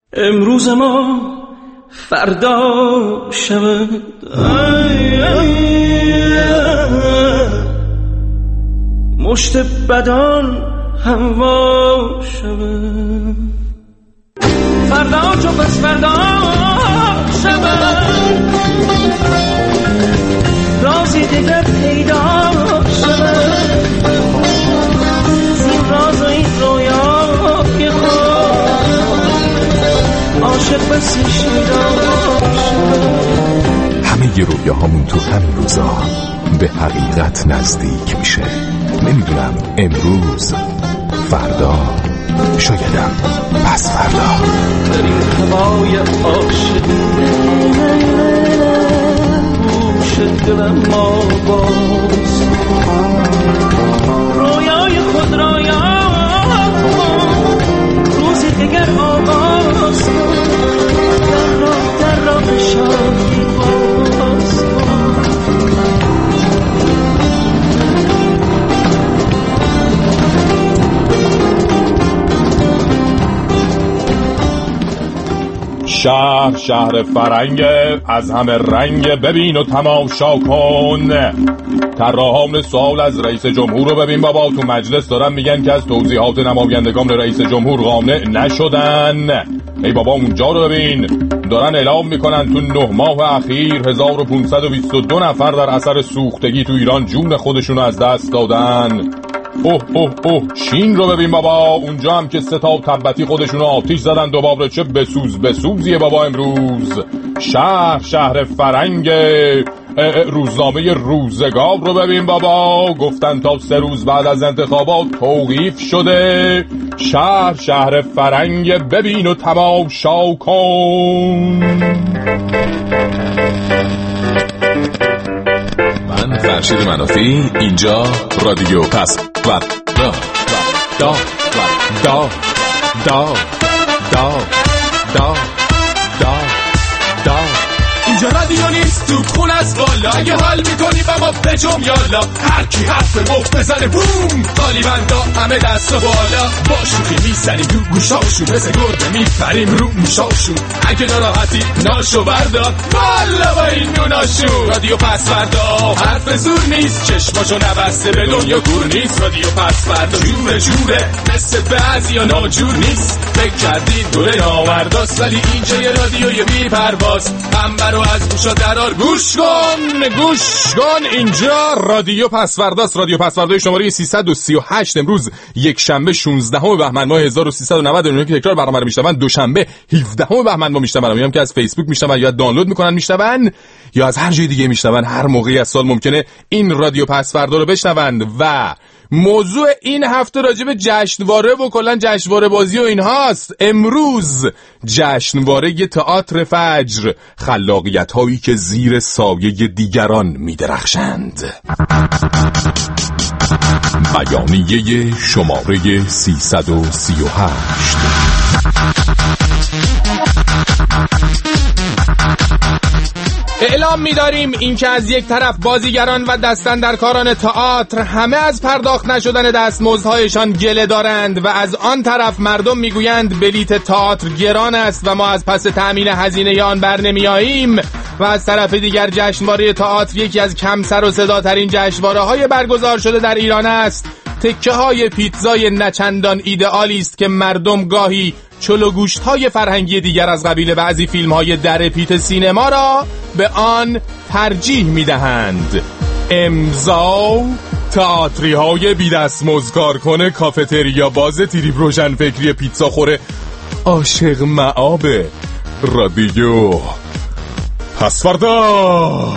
امروز ما فردا شود، مشت بدان هوا شود، فردا چو پس فردا شود، رازی دیگر پیدا شود، زین راز و این رویای خود عاشق بسی شیدا شود. همه ی رویاهامون تو همین روزا به حقیقت نزدیک میشه. نمیدونم امروز، فردا، شایدم پس فردا. در این هوای عاشقی گوش دلم ما باز، رویای خود را یاد روزی دیگر آغاز کن، در راه شادی باز کن. شهر فرنگ از همه رنگ، ببین و تماشا کن. طراحان سوال از رئیس جمهور رو ببین بابا، تو مجلس دارن میگن که از توضیحات نمایندگان رئیس جمهور قانع نشدن. ای بابا اونجا رو ببین، دارن اعلام میکنن تو 9 ماه اخیر 1522 نفر در اثر سوختگی تو ایران جون خودشون از دست دادن. اوه چین رو ببین بابا، اونجا هم که 3 تا تبتی خودشونو آتیش زدن دوباره. چه بسوزیه بابا امروز. شهر فرنگ روزنامه روزگار رو ببین بابا، گفتن تا 3 روز بعد از انتخابات توقیف شده. شهر فرنگ ببین و تماشا کن. من فرشید منافی، اینجا رادیو پس اینجا رادیو نیست تو خون از بالا، اگه حال میکنی بابا بجم یالا، هر کی حرف مفت بزنه بوم، طالبندا همه دست و بالا، با شوخی میزنیم تو گوشاشون، مثل گربه میپریم رو موشاشون، اگه ناراحتی ناشو بردار بالا با این نوناشون. رادیو پس فردا حرف زور نیست، چشماشو نبسته به دنیا کور نیست. رادیو پس فردا جوره مثل بعضیا ناجور نیست، فکر کردی دوره ناورداست، ولی اینجا یه رادیوی بی پرواز، منبر رو از گوشا درار گوش کن. اینجا رادیو پس فرداست. رادیو پس فردا شماره 338، امروز یک شنبه 16 بهمن ماه 1390. اونایی که تکرار برنامه رو میشنون دوشنبه 17 بهمن ماه میشنون. میگم که از فیسبوک میشنون یا دانلود میکنن میشنون یا از هر جای دیگه میشنون، هر موقعی از سال ممکنه این رادیو پس فردا رو بشنون. و موضوع این هفته راجع به جشنواره و کلا جشنواره بازی و اینهاست. امروز جشنواره تئاتر فجر، خلاقیت هایی که زیر سایه دیگران میدرخشند. بیانیه شماره 338. اعلام می‌داریم اینکه از یک طرف بازیگران و دستاندرکاران تئاتر همه از پرداخت نشدن دستمزدهایشان گله دارند و از آن طرف مردم میگویند بلیت تئاتر گران است و ما از پس تأمین هزینه آن برنمیاییم. و از طرف دیگر جشنواره تئاتر یکی از کم سر و صداترین جشنواره‌های برگزار شده در ایران است. تکه های پیتزای نچندان ایدئالی است که مردم گاهی چلو گوشت‌های فرهنگی دیگر از قبیل بعضی فیلم‌های در پیت سینما را به آن ترجیح می‌دهند. امضا تئاتری‌های بی‌دستمزد کارکن کافتریا باز تریپ روشن فکری پیتزا خوره عاشق معاب رادیو پس فردا.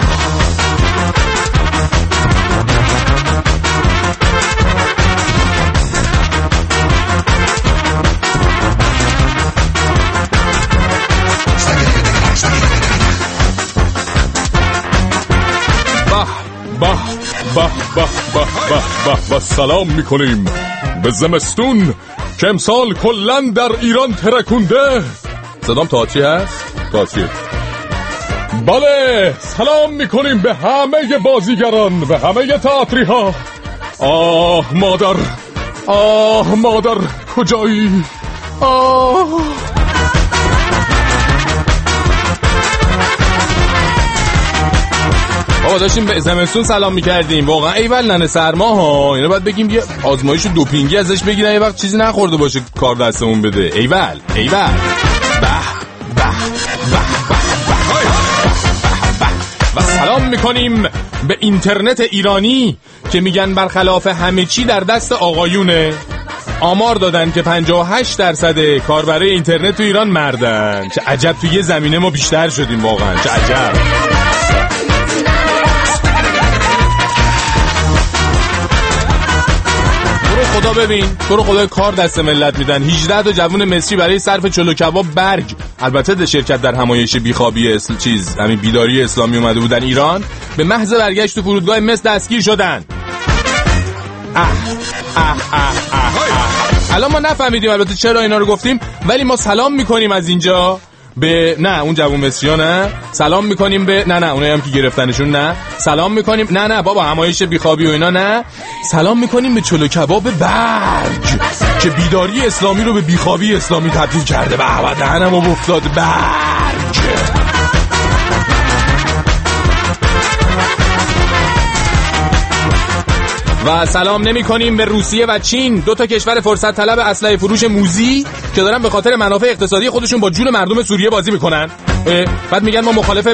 به سلام میکنیم به زمستون که امسال کلن در ایران ترکونده. صدام تئاتری هست؟ تئاتری. بله سلام میکنیم به همه بازیگران، به همه تئاتری ها. آه مادر کجایی؟ آقا داشتیم به زمستون سلام میکردیم، واقعا ایول ننه سرما ها، اینو باید بگیم یه آزمایش دوپینگی ازش بگیرن یه وقت چیزی نخورده باشه کار دستمون بده. ایول و سلام میکنیم به اینترنت ایرانی که میگن برخلاف همه چی در دست آقایونه. آمار دادن که 58% کاربرای اینترنت تو ایران مردن. چه عجب تو یه زمینه ما بیشتر شدیم واقعا، چه عجب. خدا ببین، تو رو خدا کار دست ملت میدن. 18 تا جوون مصری برای صرف چلو کباب برگ، البته ده شرکت در همایش بیخوابی همین بیداری اسلامی اومده بودن ایران، به محض برگشت تو فرودگاه مصر دستگیر شدن. الان ما نفهمیدیم البته چرا اینا رو گفتیم، ولی ما سلام میکنیم از اینجا به نه اون جوون مصری‌ها، نه سلام میکنیم به نه اونایی هم که گرفتنشون، نه سلام میکنیم نه بابا همایش بیخوابی و اینا، نه سلام میکنیم به چلو کباب برگ که بیداری اسلامی رو به بیخوابی اسلامی تبدیل کرده. به دهنم افتاد برگ. و سلام نمی کنیم به روسیه و چین، دو تا کشور فرصت طلب اسلحه فروش موذی که دارن به خاطر منافع اقتصادی خودشون با جون مردم سوریه بازی میکنن. بعد میگن ما مخالف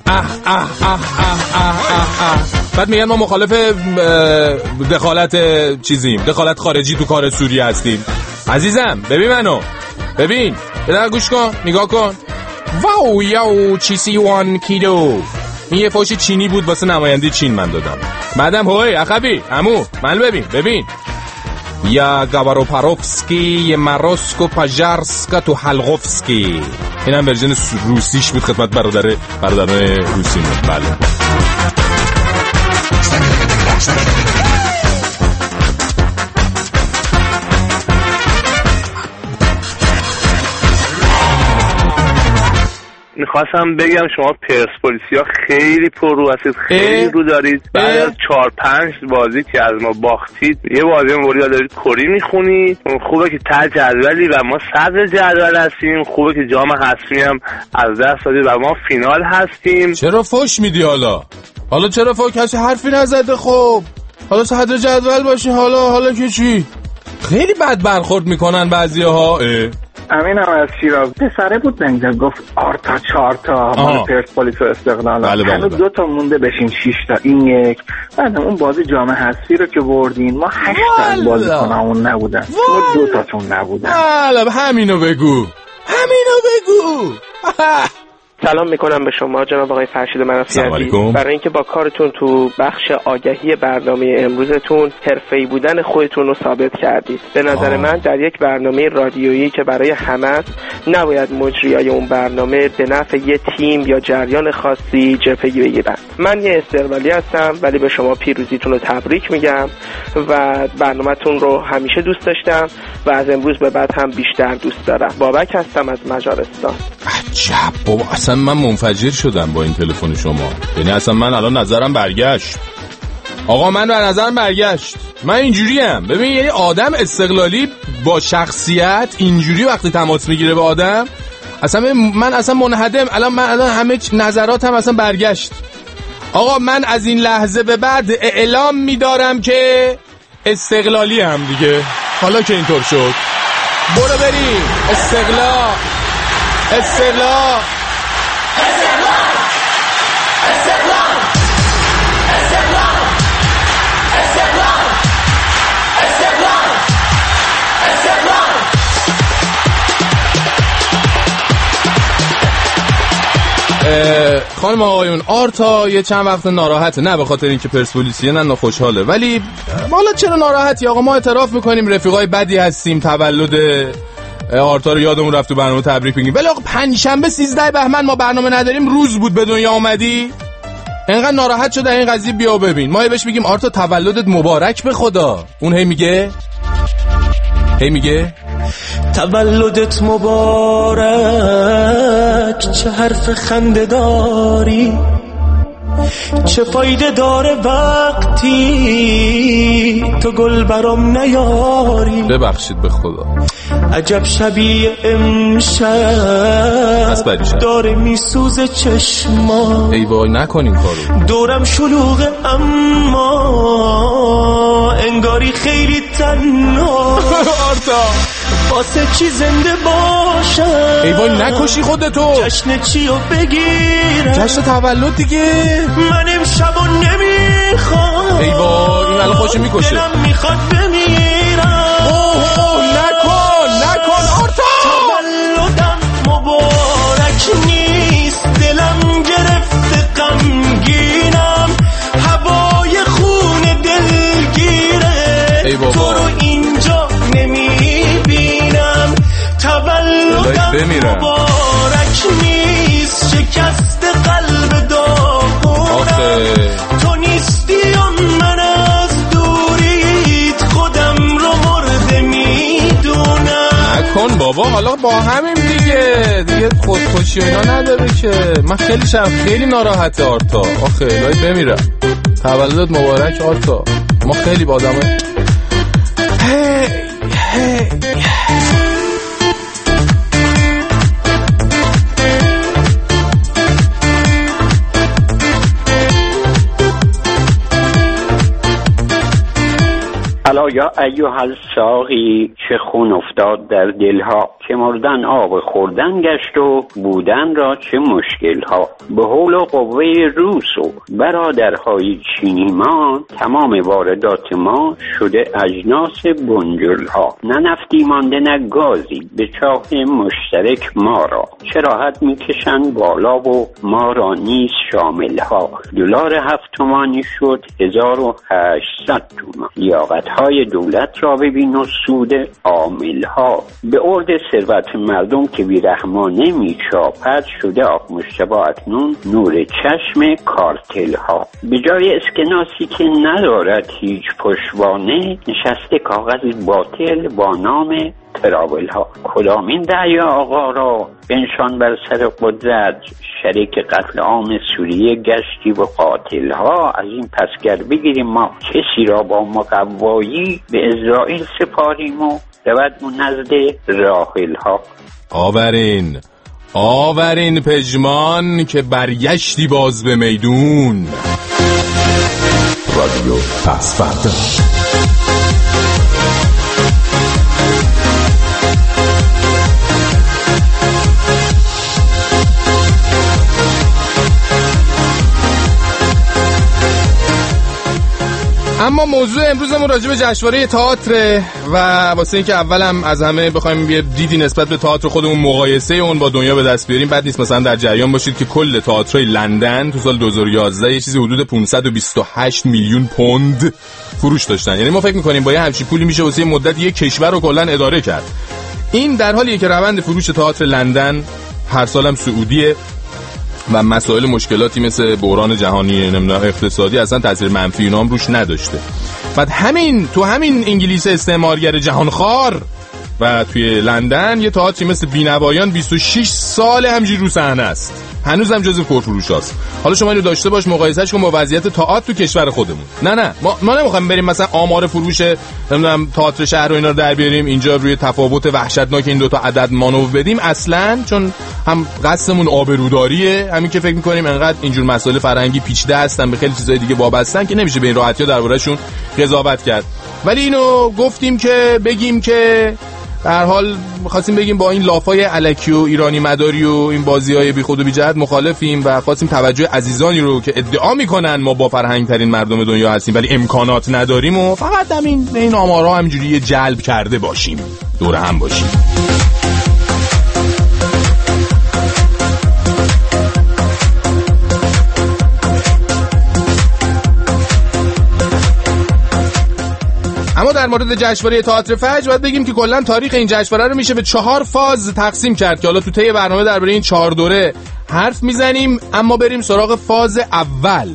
بعد میگن ما مخالف دخالت دخالت خارجی تو کار سوریه هستیم. عزیزم ببین منو، ببین بدر گوش کن، نگاه کن. واو یاو چیسی وان کیلو. این یه فوش چینی بود واسه نماینده چین من دادم. بعدم هوی اخبی عمو من ببین یا گاواروپاروفسکی یا ماروسکو پاژارسکا تو حلقوفسکی. اینم ورژن روسیش بود خدمت برادران روسی. بله میخواستم بگم شما پرسپولیسیا خیلی پررو هستید، خیلی رو دارید. بعد از 4-5 بازی که از ما باختید، یه بازی موریا دارید کری میخونید. خوبه که ته جدولی و ما صدر جدول هستیم، خوبه که جام حذفی هم از دست دادید و ما فینال هستیم. چرا فوش میدی حالا چرا فوش؟ کسی حرفی نزده. خب حالا صدر جدول باشی، حالا که چی؟ خیلی بد برخورد میکنن بعضی‌ها. امینم از شیراز پسره بود نمیده گفت آرتا 4 تا مال پرسپولیس و استقلال. بله. 2 تا مونده بشین 6 تا این یک. بعد اون بازی جام حذفی رو که بردین ما 8 تا بازیکنامون نبودن، ما 2 تاتون نبودن. بله همینو بگو. سلام میکنم به شما جناب آقای فرشید منافی عزیز. برای اینکه با کارتون تو بخش آگهی برنامه امروزتون حرفه‌ای بودن خودتون رو ثابت کردید. به نظر من در یک برنامه رادیویی که برای همه است، نباید مجریای اون برنامه به نفع یه تیم یا جریان خاصی جبهه‌ای بگیرن. من یه استقلالی هستم ولی به شما پیروزیتون رو تبریک میگم و برنامه‌تون رو همیشه دوست داشتم و از امروز به بعد هم بیشتر دوست دارم. بابک هستم از مجارستان. عجب بابا، اصلا من منفجر شدم با این تلفن شما. یعنی اصلا من الان نظرم برگشت. آقا من به نظرم برگشت. من اینجوریم. ببین یعنی آدم استقلالی با شخصیت اینجوری وقتی تماس میگیره به آدم، اصلا من اصلا منهدم. الان همه نظراتم اصلا برگشت. آقا من از این لحظه به بعد اعلام میدارم که استقلالی هم دیگه. حالا که اینطور شد برو بریم استقلال. خانم آقایون، آرتا یه چند وقت ناراحته، نه به خاطر اینکه پرسپولیسیه، نه خوشحاله، ولی حالا چرا ناراحتی آقا؟ ما اعتراف میکنیم رفیقای بدی هستیم، تولد آرتا رو یادمون رفت تو برنامه تبریک بگیم، ولی آقا پنجشنبه 13 بهمن ما برنامه نداریم، روز بود به دنیا اومدی، انقدر ناراحت شده این قضیه، بیا ببین ما بهش میگیم آرتا تولدت مبارک به خدا، اون هی میگه تولدت مبارک، چه حرف خنده داری، چه فایده داره وقتی تو گل برام نیاری. ببخشید به خدا. عجب شبیه امشب بس بریشم داره میسوزه چشما. ای وای نکنین کارو. دورم شلوغه اما انگاری خیلی تنها. آرتا واسه چی زنده باشم؟ ای وای نکشی خودتو. جشن چی رو بگیرم؟ جشن تولد دیگه. من امشبو نمیخوام. ای وای این الان خوشو میکشه. دلم میخواد بمیرم. اوه نکن آرتا. تولدم مبارک نیست، دلم گرفته غمگینم، هوای خون دلگیره. ای بابا تو رو اینجا نمیبینم. تولدم مبارک نیست، شکست قلب داغونم. تو نیستی و من از دوریت خودم رو مرده میدونم. نکن بابا، حالا با همین دیگه خودکشی و اینا نداره که. من خیلی ناراحته آرتا. آخه الهی بمیرم. تولدت مبارک آرتا. ما خیلی با آدمه الا یا ایها الساقی، چه خون افتاد در دلها، که مردن آب خوردن گشت و بودن را چه مشکلها. به حول و قوه روس و برادرهای چینی ما، تمام واردات ما شده اجناس بنجلها. نه نفتی مانده نه گازی به چاه مشترک ما را، چه راحت میکشن بالا و ما را نیست شاملها. دلار 7 تومانی شد 1800 تومان. لیاقتهای دولت را ببین و سود عاملها. به ارد ثروت مردم که بیرحمانه میچاپد، شده آب مشتبه اکنون نور چشم کارتل ها. به جای اسکناسی که ندارد هیچ پشتوانه، نشسته کاغذ باطل با نام تراول ها. کدامین دریا آقا را بنشان بر سر قدرت، شریک قتل عام سوریه گشتی و قاتل ها. از این پسگر بگیریم ما کسی را با مقوایی به اسرائیل سپاریم و رود اون نزد راحل ها. آورین پژمان که برگشتی باز به میدون. رادیو پس‌فردا. اما موضوع امروزمون راجع به جشنواره تئاتر و واسه اینکه اولم از همه بخوایم یه دیدی نسبت به تئاتر خودمون، مقایسه اون با دنیا به دست بیاریم، بعد نیست مثلا در جریان باشید که کل تئاترهای لندن تو سال 2011 یه چیزی حدود 528 میلیون پوند فروش داشتن. یعنی ما فکر می‌کنیم با یه همچین پولی میشه واسه مدت یک کشور رو کلا اداره کرد. این در حالیه که روند فروش تئاتر لندن هر سالم صعودیه و مسائل مشکلاتی مثل بحران جهانی اقتصادی اصلا تاثیر منفی اینا هم روش نداشته. بعد تو همین انگلیس استعمارگر جهانخوار و توی لندن یه تئاتری مثل بینوایان 26 سال همجوری رو صحنه است، هنوزم جزو پرفروشاست. حالا شما اینو داشته باش مقایسهش کن با وضعیت تئاتر تو کشور خودمون. نه ما نمیخوایم بریم مثلا آمار فروش نمیدونم تئاتر شهر و اینا رو در بیاریم اینجا روی تفاوت وحشتناک این دو تا عدد مانور بدیم اصلا، چون هم قصدمون آبروداریه، همین که فکر می‌کنیم انقدر اینجور مسائل فرهنگی پیچیده هستن به خیلی چیزای دیگه وابستن که نمیشه به این راحتی‌ها درباره‌شون قضاوت کرد. ولی اینو گفتیم که بگیم که به هر حال خواستیم بگیم با این لافای الکی و ایرانی مداری و این بازی‌های بیخود و بی‌جهت مخالفیم و خواستیم توجه عزیزانی رو که ادعا میکنن ما با فرهنگ ترین مردم دنیا هستیم ولی امکانات نداریم و فقط همین به این آمارها همینجوری جلب کرده باشیم، دور هم باشیم. اما در مورد جشنواره تئاتر فجر باید بگیم که کلا تاریخ این جشنواره رو میشه به 4 فاز تقسیم کرد که حالا تو طی برنامه درباره این 4 دوره حرف میزنیم. اما بریم سراغ فاز اول.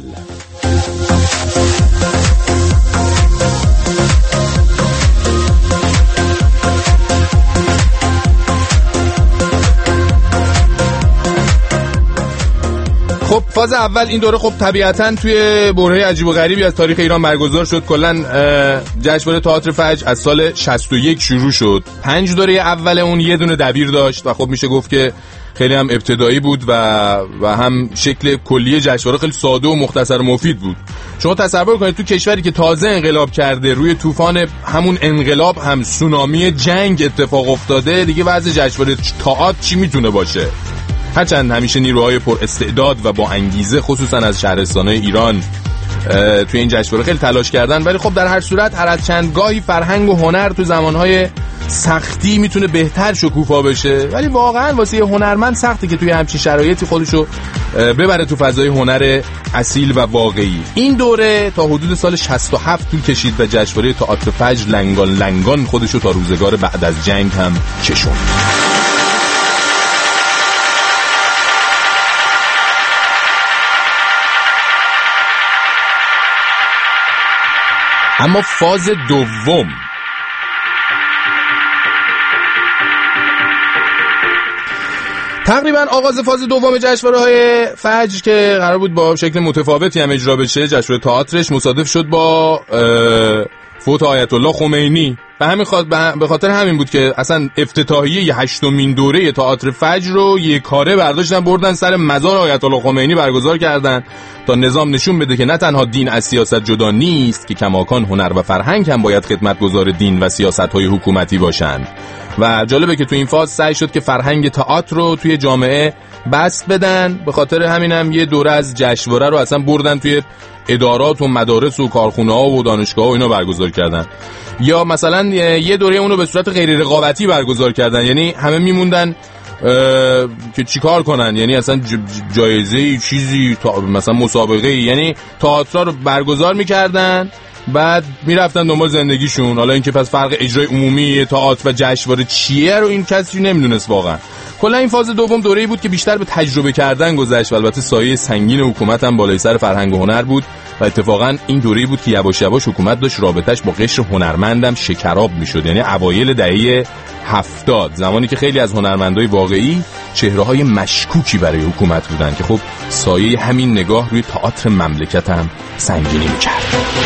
خب فاز اول این دوره خب طبیعتاً توی برهه عجیب و غریبی از تاریخ ایران برگزار شد. کلاً جشنواره تئاتر فجر از سال 61 شروع شد. 5 دوره اول اون یه دونه دبیر داشت و خب میشه گفت که خیلی هم ابتدایی بود و هم شکل کلی جشنواره خیلی ساده و مختصر و مفید بود. شما تصور کنید تو کشوری که تازه انقلاب کرده، روی طوفان همون انقلاب هم سونامی جنگ اتفاق افتاده، دیگه وضع جشنواره تئاتر چی میتونه باشه؟ هرچند همیشه نیروهای پر استعداد و با انگیزه خصوصا از شهرستان‌های ایران توی این جشنواره خیلی تلاش کردن، ولی خب در هر صورت هر از چند گاهی فرهنگ و هنر تو زمانهای سختی میتونه بهتر شکوفا بشه، ولی واقعا واسه یه هنرمند سخته که توی همچین شرایطی خودشو ببره تو فضای هنر اصیل و واقعی. این دوره تا حدود سال 67 طول کشید و جشنواره تئاتر فجر لنگان لنگان خودشو تا روزگار بعد از جنگ هم کشوند. اما فاز دوم تقریبا آغاز فاز دوم جشنواره‌های فجر که قرار بود با شکل متفاوتی هم اجرا بشه، جشنواره تئاترش مصادف شد با فوت آیت الله خمینی. به خاطر همین بود که اصلا افتتاحیه 8مین دوره تئاتر فجر رو یک کاره برداشتن بردن سر مزار آیت الله خمینی برگزار کردن تا نظام نشون بده که نه تنها دین از سیاست جدا نیست، که کماکان هنر و فرهنگ هم باید خدمتگزار دین و سیاست‌های حکومتی باشند. و جالبه که تو این فاز سعی شد که فرهنگ تئاتر رو توی جامعه بسط بدن. به خاطر همینم یه دوره از جشنواره رو اصلا بردن توی ادارات و مدارس و کارخونه‌ها و دانشگاه‌ها و اینا برگزار کردن، یا مثلا یه دوره اونو به صورت غیر رقابتی برگزار کردن، یعنی همه میموندن که چیکار کنن، یعنی اصلا جایزه چیزی مثلا مسابقه، یعنی تئاتر رو برگزار می‌کردن بعد میرفتن دنبال زندگیشون. حالا اینکه پس فرق اجرای عمومی تئاتر و جشنواره چیه رو این کسی نمیدونست واقعا. کلا این فاز دوم دوره‌ای بود که بیشتر به تجربه کردن گذشت و البته سایه سنگین حکومت هم بالای سر فرهنگ و هنر بود و اتفاقا این دوره‌ای بود که یواش یواش حکومت داشت رابطش با قشر هنرمندم شکراب میشد، یعنی اوایل دهه 70، زمانی که خیلی از هنرمندای واقعی چهره‌های مشکوکی برای حکومت بودن که خب سایه همین نگاه روی تئاتر مملکت هم سنگینی می‌کرد.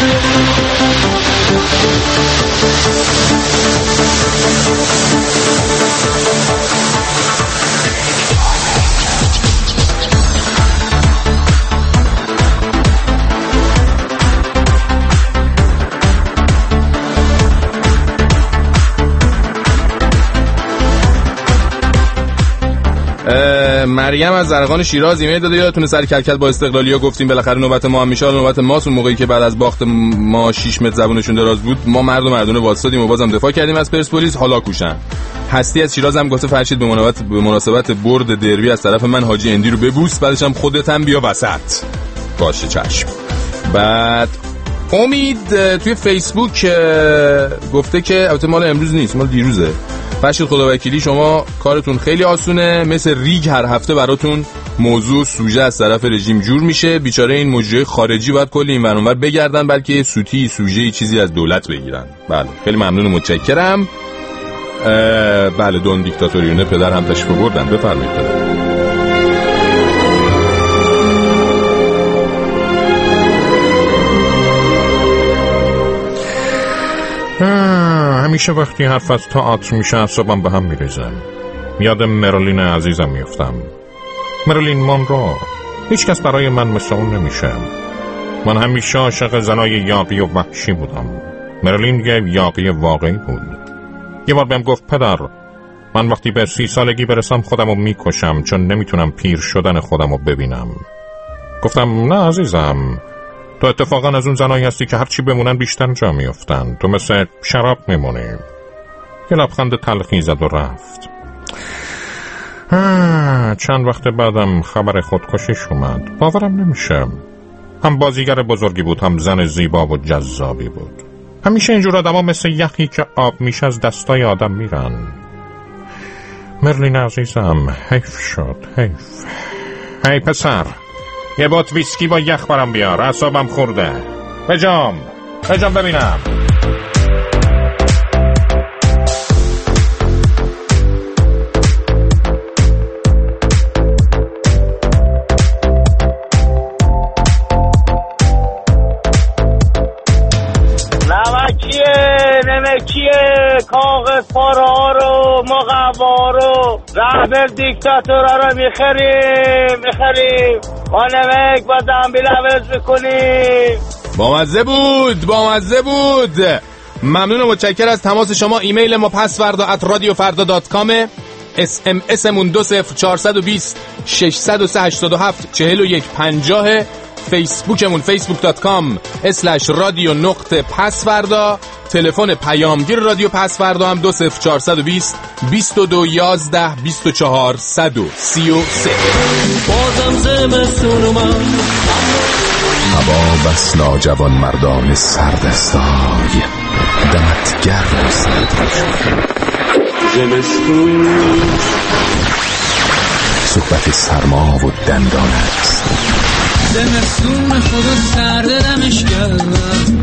مریم از زرقان شیراز ایمیل داده، یادتونه سر کلکل با استقلالیا گفتیم بالاخره نوبت ما هم میشه، نوبت ماست. اون موقعی که بعد از باخت ما 6 متر زبونشون دراز بود، ما مرد و مردونه واسطیم و بازم دفاع کردیم از پرسپولیس. حالا کوشن. هستی از شیراز هم گفته فرشید به مناسبت برد دربی از طرف من حاجی اندی رو ببوس، بعدش هم خودت هم بیا وسط. باشه چشم. بعد امید توی فیسبوک گفته که البته مال امروز نیست، مال دیروزه. فرشید خداوکیلی شما کارتون خیلی آسونه، مثل ریگ هر هفته براتون موضوع سوژه از طرف رژیم جور میشه. بیچاره این مجری خارجی باید کلی این ور اون ور بگردن بلکه سوتی سوژه چیزی از دولت بگیرن. بله خیلی ممنون و متشکرم. بله دون دیکتاتوریونه پدر هم تشریف بردن. بفرمایید پدر. همیشه وقتی حرف از تئاتر میشه اعصابم به هم میریزه. یاد مرلین عزیزم میفتم. مرلین مونرو. هیچ کس برای من مثل اون نمیشه. من همیشه عاشق زنای یاغی و وحشی بودم. مرلین یه یاغی واقعی بود. یه بار بهم گفت پدر من وقتی به 30 سالگی برسم خودمو میکشم چون نمیتونم پیر شدن خودمو ببینم. گفتم نه عزیزم، تو اتفاقا از اون زنایی هستی که هرچی بمونن بیشتر جا میافتن. تو مثل شراب میمونی. یه لبخند تلخی زد و رفت. چند وقت بعدم خبر خودکشیش اومد. باورم نمیشه. هم بازیگر بزرگی بود، هم زن زیبا و جذابی بود. همیشه اینجور آدم مثل یخی که آب میشه از دستای آدم میرن. مرلین عزیزم حیف شد، حیف. هی پسر یه بات ویسکی با یخ برام بیار، اعصابم خورده. بجام ببینم. دیکتاتورها رو میخریم با نمک با دنبیل عوض میکنیم. بامزه بود. ممنون و متشکر از تماس شما. ایمیل ما pasvarda@radiofarda.com، SMS مون 20420 637 4150، فیسبوکمون facebook.com/radio.pasvarda، تلفن پیامگیر رادیو پسوردا هم 20420 2211 24 133. بازم زمستون اومد، هوا بس ناجوان مردان سردستای، دمت گرم و سرد زمستون صحبت سرما و دندانت. زمستون خدا سرده دمش گرم.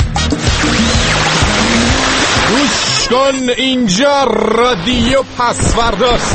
گوش کن، اینجا رادیو پسورداست.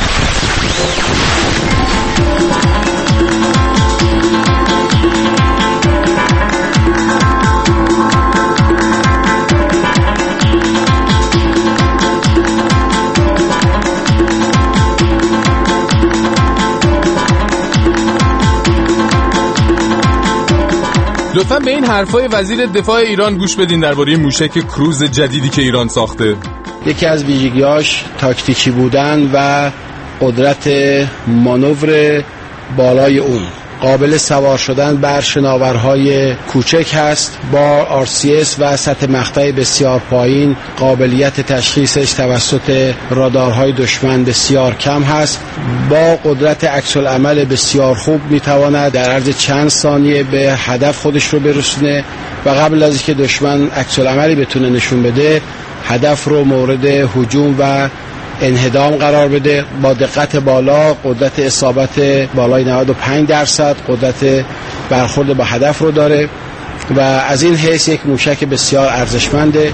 لطفاً به این حرفای وزیر دفاع ایران گوش بدین درباره موشک کروز جدیدی که ایران ساخته. یکی از ویژگی‌هاش تاکتیکی بودن و قدرت مانور بالای اون، قابل سوار شدن بر شناورهای کوچک هست، با RCS و سطح مقطع بسیار پایین. قابلیت تشخیصش توسط رادارهای دشمن بسیار کم هست. با قدرت عکس العمل بسیار خوب میتواند در عرض چند ثانیه به هدف خودش رو برسونه و قبل از اینکه دشمن عکس العملی بتونه نشون بده، هدف رو مورد هجوم و انهدام قرار بده. با دقت بالا، قدرت اصابت بالای 95%، قدرت برخورد با هدف رو داره و از این حیث یک موشک بسیار ارزشمنده.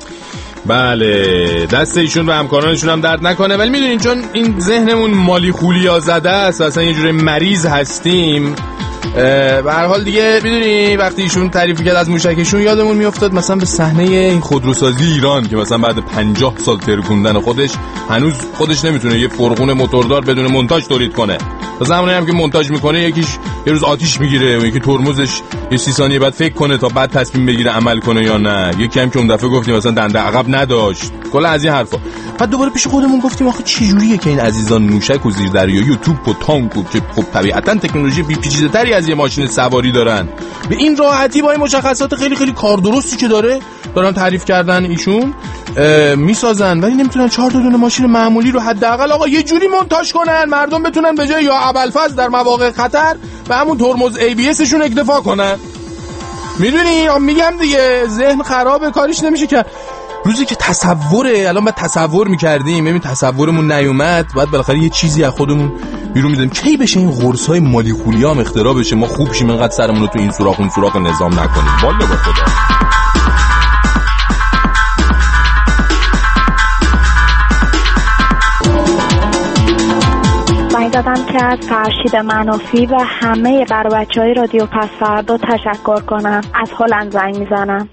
بله، دست ایشون و همکارانشون هم درد نکنه. ولی میدونین چون این ذهنمون مالی خولیا زده است، اصلا یه جوری مریض هستیم، به هر حال دیگه میدونی وقتی ایشون تعریف کرد از موشکشون، یادمون میافتاد مثلا به صحنه این خودروسازی ایران که مثلا بعد 50 سال ترکوندن خودش هنوز خودش نمیتونه یه فرغون موتوردار بدون مونتاژ تولید کنه. تا زمانی هم که مونتاژ میکنه یکیش یه روز آتیش میگیره و یکی ترمزش یه 30 ثانیه بعد فکر کنه تا بعد تصمیم بگیره عمل کنه یا نه. یکی هم که اون دفعه گفتیم مثلا دنده عقب نداشت، کلا از این حرفا. بعد دوباره پیش خودمون گفتیم آخه چه جوریه که این عزیزان موشک و زیردریایی و توپ و تانک و که خب طبیعتا تکنولوژی پیچیده‌تری از یه ماشین سواری دارن، به این راحتی با این مشخصات خیلی خیلی کاردرستی که دارن تعریف کردن ایشون میسازن، ولی نمیتونن 4 تا دونه ماشین معمولی رو حداقل آقا یه جوری مونتاژ کنن مردم بتونن به جای یا ابوالفضل در مواقع خطر به همون ترمز ABS شون اکتفا کنن. میدونی میگم دیگه ذهن خرابه، کاریش نمیشه که روزی که تصوره الان ما تصور میکردیم، ببین تصورمون نیومد، بعد بالاخره یه چیزی از خودمون بیرون میذاریم. کی بشه این قرصای مالی خولی هم اختراع بشه، ما خوب شیم انقدر سرمون رو تو این سوراخ اون سوراخ نظام نکنیم. والله به خدا. زنگ دادم که از فرشید منافی و همه برای بچهای رادیو پسوردا تشکر کنم. از هلند زنگ میزنم.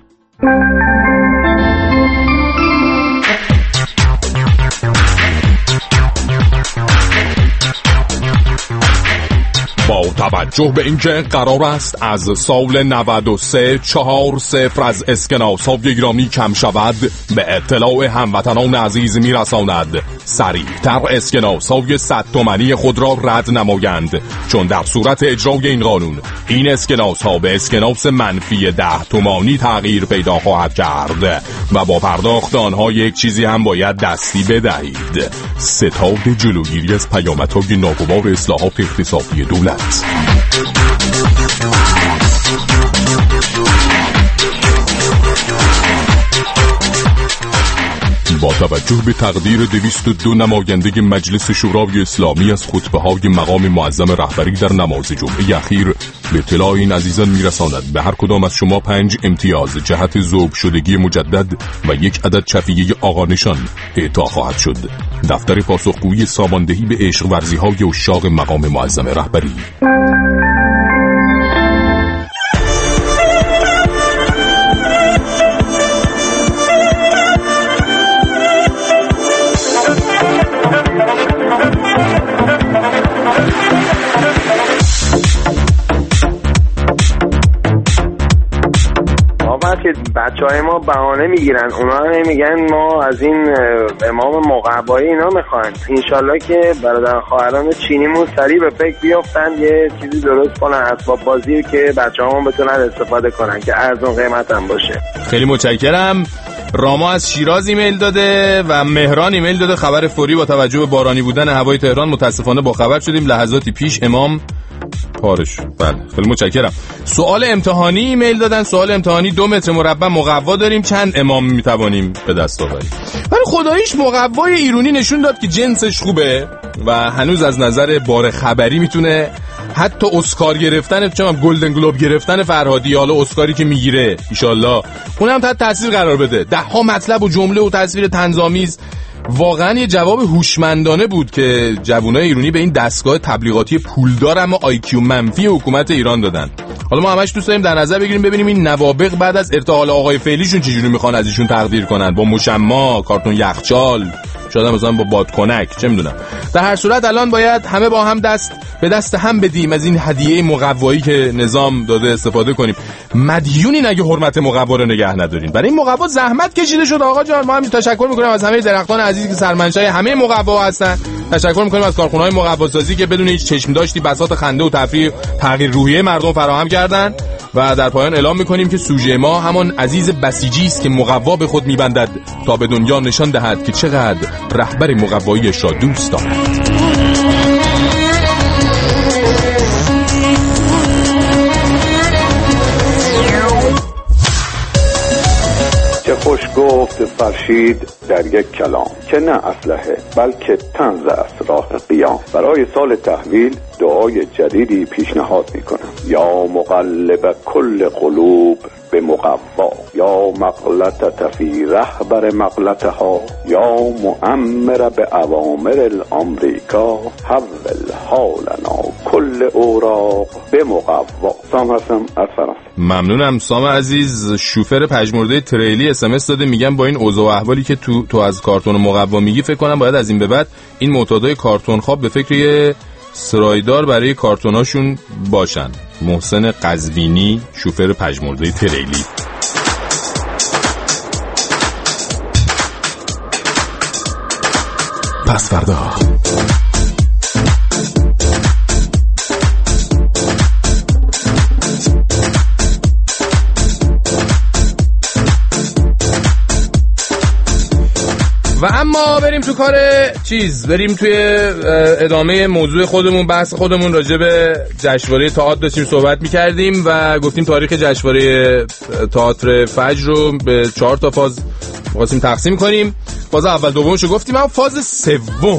با توجه به اینکه قرار است از سال 93 4-0 از اسکناس‌های ایرانی کم شود، به اطلاع هموطنان عزیز میرساند سریعتر اسکناس‌های 100 تومانی خود را رد نمایند، چون در صورت اجرای این قانون این اسکناس‌ها به اسکناس منفی 10 تومانی تغییر پیدا خواهد کرد و با پرداخت آنها یک چیزی هم باید دستی بدهید. ستاد جلوگیری از پیامدهای ناگوار اصلاحات اقتصادی دولت. با توجه به تقدیر 202 نماینده مجلس شورای اسلامی از خطبه‌های مقام معظم رهبری در نماز جمعه اخیر، به اطلاع این عزیزان میرساند به هر کدام از شما 5 امتیاز جهت ذوب شدگی مجدد و 1 عدد شفیه آقا نشان اعطا خواهد شد. دفتر پاسخگویی ساماندهی به عشق ورزی‌های اشاق مقام معظم رهبری. بچهای ما بهانه میگیرن، اونا میگن ما از این امام مقوایی اینا میخوایم. انشالله که برادر خواهران چینیمون سریع به فکر بیافتن یه چیزی درست کنن، اسباب بازی که بچه‌هامون بتونن استفاده کنن که ارزون قیمت هم باشه. خیلی متشکرم. راما از شیراز ایمیل داده و مهران ایمیل داده خبر فوری با توجه به بارانی بودن هوای تهران متاسفانه با خبر شدیم لحظاتی پیش امام پارش. بله خیلی متشکرم. سوال امتحانی ایمیل دادن. سوال امتحانی 2 متر مربع مقوا داریم، چند امام میتوانیم به دست آوریم؟ ولی خداییش مقوای ایرانی نشون داد که جنسش خوبه و هنوز از نظر بار خبری میتونه حتی اسکار گرفتن، چون گلدن گلوب گرفتن فرهادی، حالا اسکاری که میگیره ان شاءالله اونم تحت تاثیر قرار بده. 10 مطلب و جمله و تصویر طنزآمیز. واقعا یه جواب هوشمندانه بود که جوانای ایرانی به این دستگاه تبلیغاتی پولدار اما آیکیو منفی حکومت ایران دادن. حالا ما همش دوست داریم در نظر بگیریم ببینیم این نوابغ بعد از ارتحال آقای فعلیشون چجوری میخوان از ایشون تقدیر کنن، با مشما، کارتون یخچال، شاید مثلا با بادکنک، چه میدونم. در هر صورت الان باید همه با هم دست به دست هم بدیم، از این هدیه مقوایی که نظام داده استفاده کنیم. مدیونین اگه حرمت مقوا رو نگه ندارین. برای این مقوا زحمت کشیده شد آقا جان. ما هم تشکر میکنیم از همه درختان عزیزی که سرمنشأ همه مقوا هستن. تشکر میکنیم از کارخونه‌های مقواسازی که بدون هیچ چشم داشتی بساط خنده و تفریح تغییر روحیه مردم فراهم کردن. و در پایان اعلام میکنیم که سوژه ما همان عزیز بسیجی است که مقوا به خود میبندد تا به دنیا نشان دهد که چقدر رهبر مقواییش را دوست دارد. چه خوش گفت فرشید در یک کلام که نه اسلحه بلکه طنز است راه قیام. برای سال تحویل دعای جدیدی پیشنهاد میکنم. یا مقلب کل قلوب به مقوا، یا مقلتت فی رهبر مقلتها، یا مؤمر به اوامر الامریکا، حول حالنا کل اوراق به مقوا. سام هستم از فرانسه. ممنونم سام عزیز. شوفر پژمرده تریلی SMS داده، میگم با این اوضاع و احوالی که تو از کارتون مقوا میگی فکر کنم باید از این به بعد این معتادای کارتون خواب به فکر یه سرایدار برای کارتوناشون باشن. محسن قزوینی، شوفر پژمرده تریلی. پس فردا و اما بریم تو کار بریم توی ادامه موضوع خودمون، بحث خودمون. راجع به جشنواره تئاتر داشتیم صحبت می‌کردیم و گفتیم تاریخ جشنواره تئاتر فجر رو به 4 تا فاز می‌خواستیم تقسیم کنیم. فاز اول دومشو گفتیم، اما فاز سوم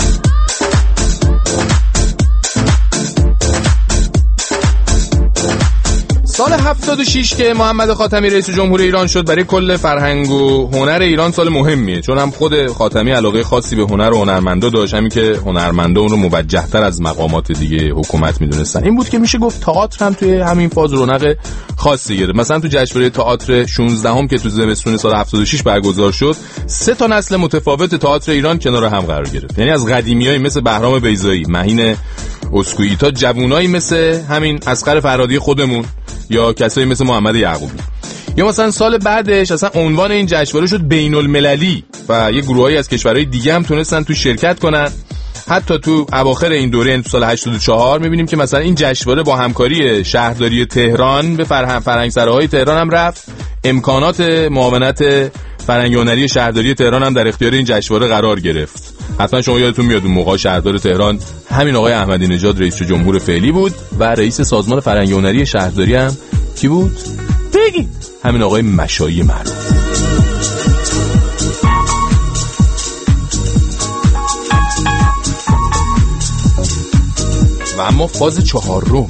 سال 76 که محمد خاتمی رئیس جمهور ایران شد برای کل فرهنگ و هنر ایران سال مهمیه، چون هم خود خاتمی علاقه خاصی به هنر و هنرمندا داشت، همین که هنرمندا اون رو موجه‌تر از مقامات دیگه حکومت میدونستن. این بود که میشه گفت تئاتر هم توی همین فاز رونق خاصی گرفت. مثلا تو جشنواره تئاتر 16 که تو زمستون سال 76 برگزار شد، 3 تا نسل متفاوت تئاتر ایران کنار هم قرار گرفت. یعنی از قدیمیای مثل بهرام بیضایی، مهین اسکوئی تا جوونایی مثل همین اصغر فرهادی خودمون یا کسایی مثل محمد یعقوبی. یا مثلا سال بعدش اصلا عنوان این جشنواره شد بین المللی و یه گروهایی از کشورهای دیگه هم تونستن تو شرکت کنن. حتی تو اواخر این دوره، یعنی تو سال 84 می‌بینیم که مثلا این جشنواره با همکاری شهرداری تهران به فرهنگسراهای تهران هم رفت. امکانات معاونت فرهنگی هنری شهرداری تهران هم در اختیار این جشنواره قرار گرفت. حتما شما یادتون میاد اون موقع شهردار تهران همین آقای احمدی نژاد رئیس جمهور فعلی بود و رئیس سازمان فرهنگی هنری شهرداری هم کی بود؟ بگید. همین آقای مشایی معروف. و اما فاز 4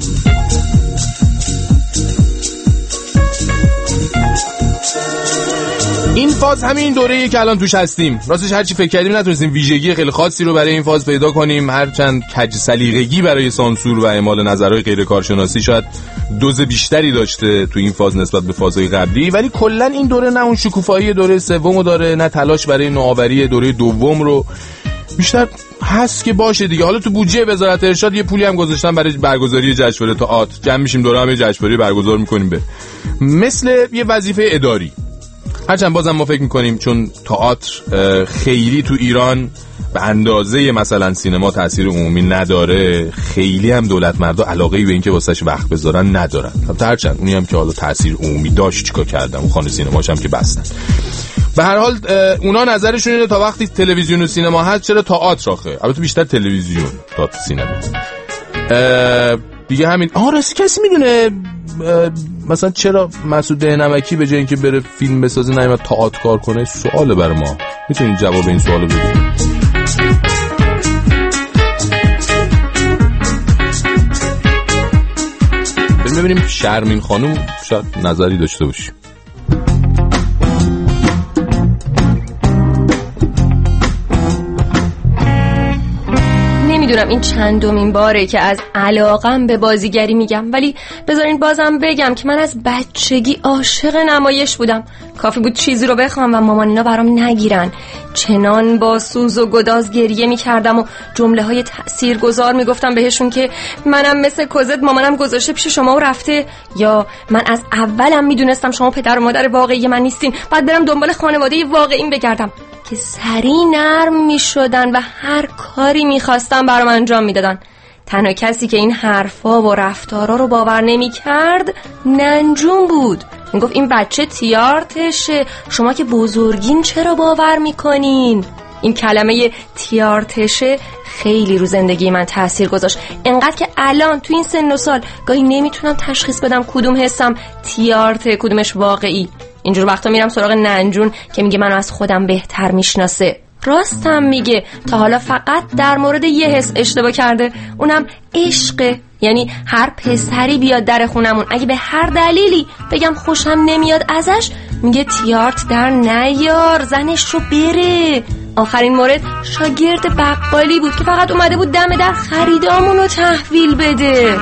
این فاز همین دوره‌ای که الان توش هستیم. راستش هرچی فکر کردیم نتونستیم ویژگی خیلی خاصی رو برای این فاز پیدا کنیم. هرچند کج سلیقگی برای سانسور و اعمال نظرهای غیر کارشناسی شاید دوز بیشتری داشته تو این فاز نسبت به فازهای قبلی، ولی کلا این دوره نه اون شکوفایی دوره سومو داره، نه تلاش برای نوآوری دوره دوم رو بیشتر هست که باشه دیگه. حالا تو بودجه وزارت ارشاد یه پولی هم گذاشتن برای برگزاری جشنواره تئاتر، جمع میشیم دور هم جشنواره برگزار میکنیم به مثل یه وظیفه اداری. هرچند بازم ما فکر میکنیم چون تئاتر خیلی تو ایران به اندازه مثلا سینما تأثیر عمومی نداره، خیلی هم دولت مردا علاقه‌ای به این که واسش وقت بذارن ندارن. هرچند اونی هم که حالا تأثیر عمومی داشت چیکار کردن، اون خانه سینماش هم که بستن. به هر حال اونا نظرشون اینه تا وقتی تلویزیون و سینما هست چرا تئاتر آخه؟ البته بیشتر تلویزیون تا سینما دیگه همین. راستی کسی میدونه مثلا چرا مسعود دهنمکی به جای اینکه بره فیلم بسازه نیومد تئاتر کار کنه؟ سواله برای ما. میتونید جواب این سوالو بدید؟ ببینیم شرمین خانم شاید نظری داشته باشه. نمیدونم این چندمین باره که از علاقم به بازیگری میگم، ولی بذارین بازم بگم که من از بچگی عاشق نمایش بودم. کافی بود چیزی رو بخوام و مامانینا برام نگیرن. چنان با سوز و گداز گریه میکردم و جمله های تاثیرگذار میگفتم بهشون که منم مثل کوزت مامانم گذاشته پیش شما و رفته، یا من از اولم میدونستم شما پدر و مادر واقعی من نیستین، بعد برم دنبال خانواده واقعیم بگردم، که سری نرم میشدن و هر کاری میخواستم برام انجام میدادن. تنها کسی که این حرفا و رفتارا رو باور نمیکرد ننجون بود. میگفت این بچه تیارتشه، شما که بزرگین چرا باور میکنین؟ این کلمه تیارتشه خیلی رو زندگی من تأثیر گذاشت، انقدر که الان تو این سن و سال گاهی نمیتونم تشخیص بدم کدوم حسم تیارته کدومش واقعی. اینجور وقتا میرم سراغ ننجون که میگه منو از خودم بهتر میشناسه. راستم میگه تا حالا فقط در مورد یه حس اشتباه کرده، اونم عشقه. یعنی هر پسری بیاد در خونمون اگه به هر دلیلی بگم خوشم نمیاد ازش، میگه تیارت در نیار، زنش رو بره. آخرین مورد شاگرد بقالی بود که فقط اومده بود دم در خریدامون رو تحویل بده.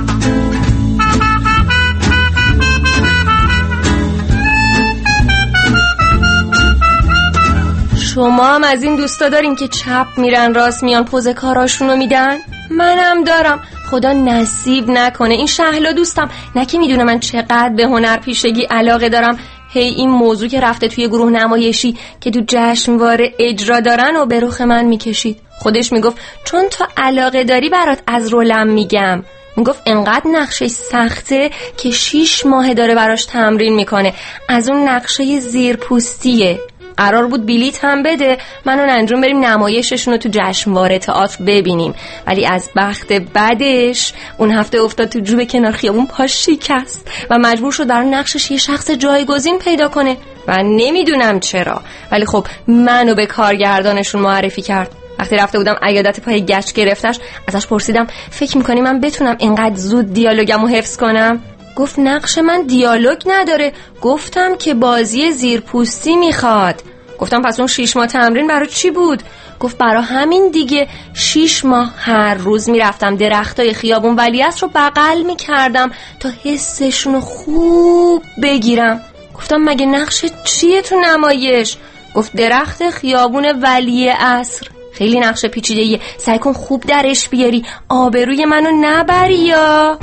شما هم از این دوستا دارین که چپ میرن راست میان پوز کاراشونو میدن؟ منم دارم. خدا نصیب نکنه این شهلا دوستم، نه که میدونه من چقدر به هنر پیشگی علاقه دارم، هی این موضوع که رفته توی گروه نمایشی که تو جشنواره اجرا دارن و به رخ من میکشید. خودش میگفت چون تو علاقه داری برات از رولم میگم. میگفت انقدر نقشه سخته که 6 ماه داره براش تمرین میکنه. از اون نقشه زیرپوستیه. قرار بود بلیت هم بده من و ننجون بریم نمایششون رو تو جشنواره تئاتر ببینیم، ولی از بخت بدش اون هفته افتاد تو جوب کنار خیابون، پاش شکست و مجبور شد برای نقشش یه شخص جایگزین پیدا کنه و نمیدونم چرا، ولی خب منو به کارگردانشون معرفی کرد. وقتی رفته بودم عیادت پای گچ گرفتش، ازش پرسیدم فکر میکنی من بتونم اینقدر زود دیالوگمو حفظ کنم؟ گفت نقش من دیالوگ نداره. گفتم که بازی زیرپوستی میخواد. گفتم پس اون 6 ماه تمرین برای چی بود؟ گفت برای همین دیگه. 6 ماه هر روز میرفتم درختای خیابون ولیعصر رو بغل میکردم تا حسشون رو خوب بگیرم. گفتم مگه نقش چیه تو نمایش؟ گفت درخت خیابون ولیعصر. خیلی نقش پیچیده‌ایه، سعی کن خوب درش بیاری، آبروی منو نبری یا.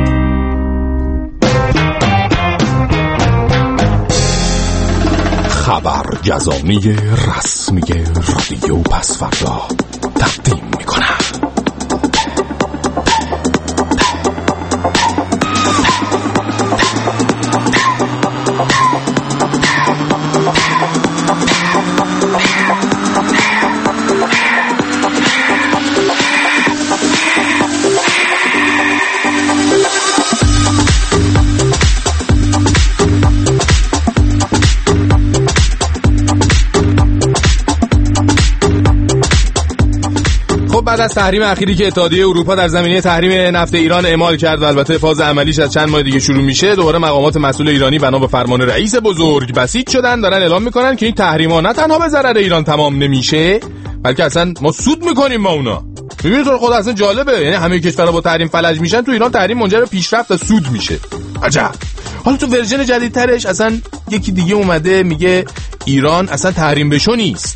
خبرگزاری رسمی رادیو پس‌فردا تقدیم میکنه. بعد از تحریم اخیری که اتحادیه اروپا در زمینه تحریم نفت ایران اعمال کرد و البته فاز عملیش از چند ماه دیگه شروع میشه، دوباره مقامات مسئول ایرانی بنا به فرمان رئیس بزرگ بسیج شدن، دارن اعلام میکنن که این تحریم‌ها نه تنها به ضرر ایران تمام نمیشه، بلکه اصلا ما سود میکنیم با اونا. میبینید تو خود اصلا جالبه، یعنی همه کشورها با تحریم فلج میشن، تو ایران تحریم منجر به پیشرفت و سود میشه. عجب. حالا تو ورژن جدیدترش اصلا یکی دیگه اومده میگه ایران اصلا تحریم بشو نیست،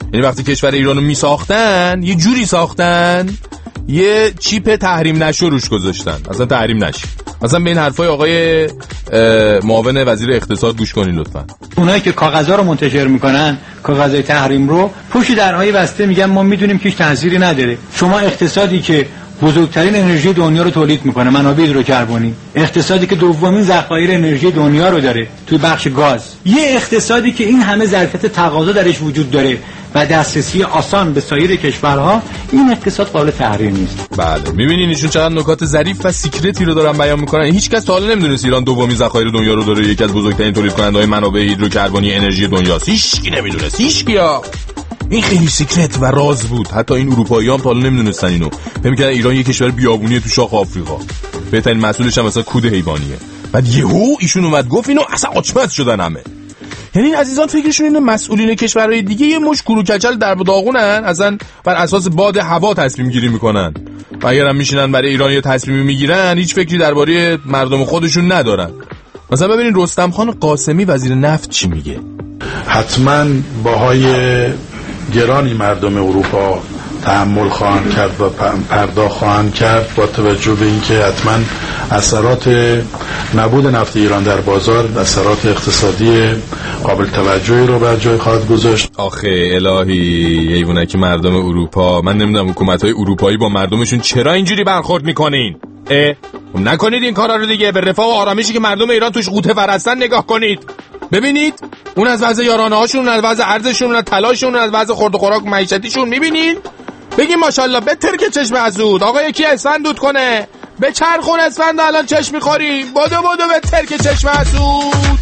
یعنی وقتی کشور ایرانو میساختن یه جوری ساختن یه چیپ تحریم نشو روش گذاشتن، اصلا تحریم نشه. اصلا به این حرفای آقای معاون وزیر اقتصاد گوش کنین لطفا. اونایی که کاغذا رو منتشر میکنن، کاغذهای تحریم رو، پشت درهای بسته میگن ما میدونیم که هیچ تأثیری نداره. شما اقتصادی که بزرگترین انرژی دنیا رو تولید میکنه، منابع هیدروکربنی، اقتصادی که دومین ذخایر انرژی دنیا رو داره توی بخش گاز، یه اقتصادی که این همه ظرفیت تقاضا درش وجود داره و دسترسی آسان به سایر کشورها، این اقتصاد قابل تحریم نیست. بله میبینین ایشون چقدر نکات ظریف و سیکرتی رو دارن بیان میکنن. هیچ کس تا حالا نمیدونست ایران دومین ذخایر دنیا رو داره، یکی از بزرگترین تولید کننده‌های منابع هیدروکربنی انرژی دنیاست. هیچکی نمیدونست، هیچکیا. این خیلی سیکرت و راز بود. حتی این اروپایی‌ها هم تا حالا نمیدونستن اینو. فکر می‌کردن ایران یه کشور بیابونیه تو شاخ آفریقا. بهترین مسئولش هم مثلا کود حیوانیه. بعد یهو ایشون اومد گفت اینو اصلا آچمز شدن همه. یعنی این عزیزان فکرشون اینه مسئولین کشورهای دیگه یه مش کلو کچل در داغونن، اصلا بر اساس باد هوا تصمیم گیری میکنن و اگرم میشینن برای ایران یه تصمیمی میگیرن هیچ فکری درباره مردم خودشون ندارن. مثلا ببینین رستم خان قاسمی وزیر نفت چی میگه. حتما باهای گرانی مردم اروپا تحمل خواهند کرد و پرداخت خواهند کرد با توجه به اینکه حتما اثرات نبود نفت ایران در بازار اثرات اقتصادی قابل توجهی رو بر جای خواهد گذاشت. آخه الهی ایوونکی مردم اروپا، من نمیدونم حکومت‌های اروپایی با مردمشون چرا اینجوری برخورد میکنین؟ نکنید این کارا رو دیگه. به رفاه و آرامشی که مردم ایران توش قوطه فرستن نگاه کنید. ببینید اون از وضع یارانه هاشون، اون از وضع ارزششون، اون از تلاششون، اون از وضع خورد و خوراک معیشتیشون. میبینین؟ بگین ماشاءالله. بهتر که چشم حسود. آقا یکی اسفند دود کنه. به چرخون اسفند الان چشم می‌خوری. بدو بهتر که چشم حسود.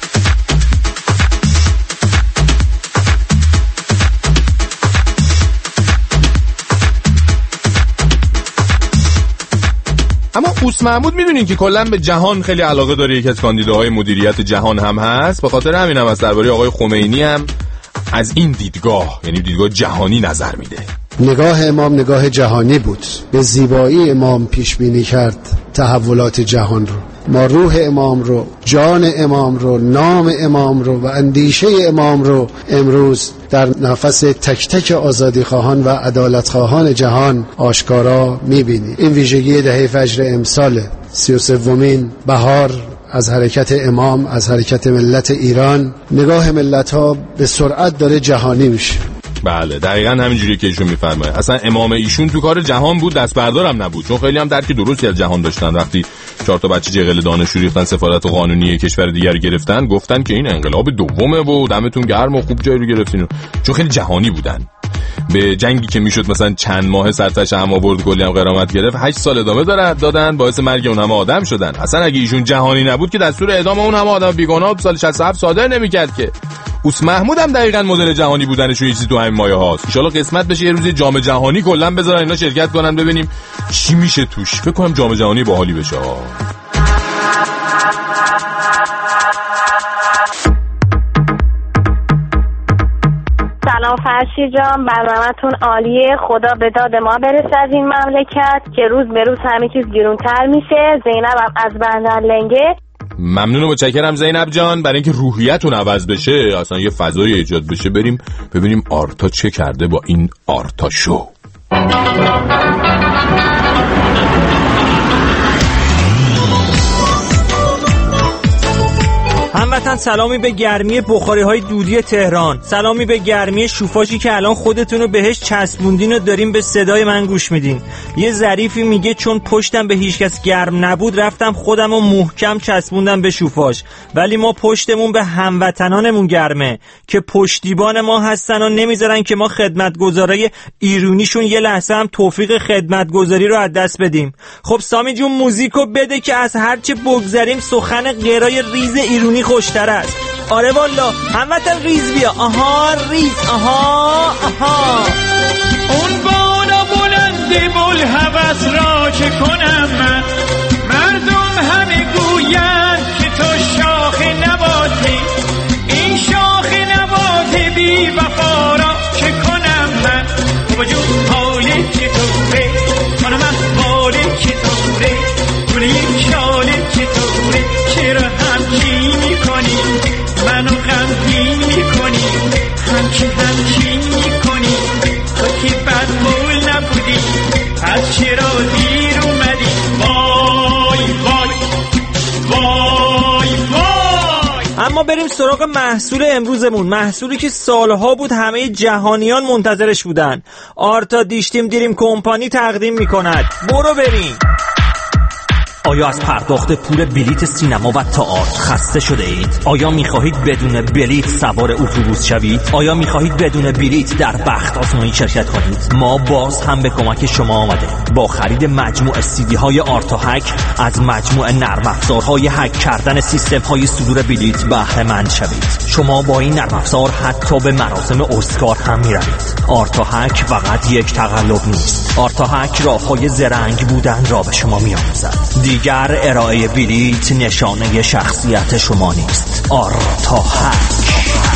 اما اوس محمود میدونین که کلا به جهان خیلی علاقه داره، یکی از کاندیداهای مدیریت جهان هم هست. به خاطر همین هم از درباره آقای خمینی هم از این دیدگاه، یعنی دیدگاه جهانی نظر میده. نگاه امام نگاه جهانی بود. به زیبایی امام پیش بینی کرد تحولات جهان رو. ما روح امام رو، جان امام رو، نام امام رو و اندیشه امام رو امروز در نفس تک تک آزادی خواهان و عدالت خواهان جهان آشکارا می‌بینیم. این ویژگی دهه فجر امسال 33مین بهار از حرکت امام، از حرکت ملت ایران. نگاه ملت‌ها به سرعت داره جهانی میشه. بله دقیقاً همینجوریه که ایشون میفرمایه. اصلا امام ایشون تو کار جهان بود، دست بردارم نبود، چون خیلی هم درک درستی از جهان داشتن. وقتی 4 تا بچه جغل دانشجو ریختن سفارت قانونی کشور دیگر گرفتن، گفتن که این انقلاب دومه و دمتون گرم و خوب جای رو گرفتین، چون خیلی جهانی بودن. به جنگی که میشد مثلا چند ماه سرتش هم آورد، کلی هم غرامت گرفت، 8 سال ادامه دادن، باعث مرگ اون همه آدم شدن. اصلا اگه ایشون جهانی نبود که دستور اعدام اون همه آدم بیگناه سال 67 صادر نمیکرد که. اوس محمود هم دقیقاً مدل جهانی بودنش یه چیزی تو همین مایه هاست. ان شاءالله قسمت بشه یه روز جام جهانی کلا بذارن اینا شرکت کنن، ببینیم چی میشه توش. فکر کنم جام جهانی باحالی بشه. سلام فرشید جان، برنامه‌تون عالیه. خدا به داد ما برسه از این مملکت که روز به روز همه چیز گرونتر میشه. زینب از بندرلنگه. ممنون و متشکرم زینب جان. برای اینکه روحیتون عوض بشه، اصلا یه فضای ایجاد بشه، بریم ببینیم آرتا چه کرده با این آرتا شو. هموطن سلامی به گرمی بخاری‌های دودی تهران، سلامی به گرمی شوفاژی که الان خودتونو بهش چسبوندین و دارین به صدای من گوش میدین. یه ظریفی میگه چون پشتم به هیچ کس گرم نبود رفتم خودمو محکم چسبوندم به شوفاژ، ولی ما پشتمون به هموطنانمون گرمه که پشتیبان ما هستن و نمیذارن که ما خدمتگزارای ایرونیشون یه لحظه هم توفیق خدمتگزاری رو از دست بدیم. خب سامی جون موزیکو بده که از هرچه بگذریم سخن غیرای ریز ایرونی خوشتر است. آره والا هموطن ریز بیا. آها ریز، آها اون بالا بلند بلهوس را چه کنم من؟ مردم همه گویند که تو شاخ نباتی، این شاخ نبات بی وفا را چه کنم من؟ وجود حالی که توره منم حالی که توره کنه یک شالی که توره چرا همچی میکنی منو غمگین میکنی همچی بریم سراغ محصول امروزمون، محصولی که سالها بود همه جهانیان منتظرش بودن. آرتا دیشتیم دیریم کمپانی تقدیم میکند. برو بریم. آیا از پرداخت پول بلیت سینما و تئاتر خسته شده اید؟ آیا می‌خواهید بدون بلیت سوار اتوبوس شوید؟ آیا می‌خواهید بدون بلیت در بخت آزمایی شرکت کنید؟ ما باز هم به کمک شما آمده. با خرید مجموعه CD-های آرتا هک از مجموعه نرم افزارهای هک کردن سیستم‌های صدور بلیت بهره مند شوید. شما با این نرم افزار حتی به مراسم اسکار هم می‌روید. آرتا هک فقط یک تقلب نیست. آرتا هک راه‌های زرنگ بودن را به شما می‌آموزد. دیگر ارائه بلیت نشانه شخصیت شما نیست. آرتا هک.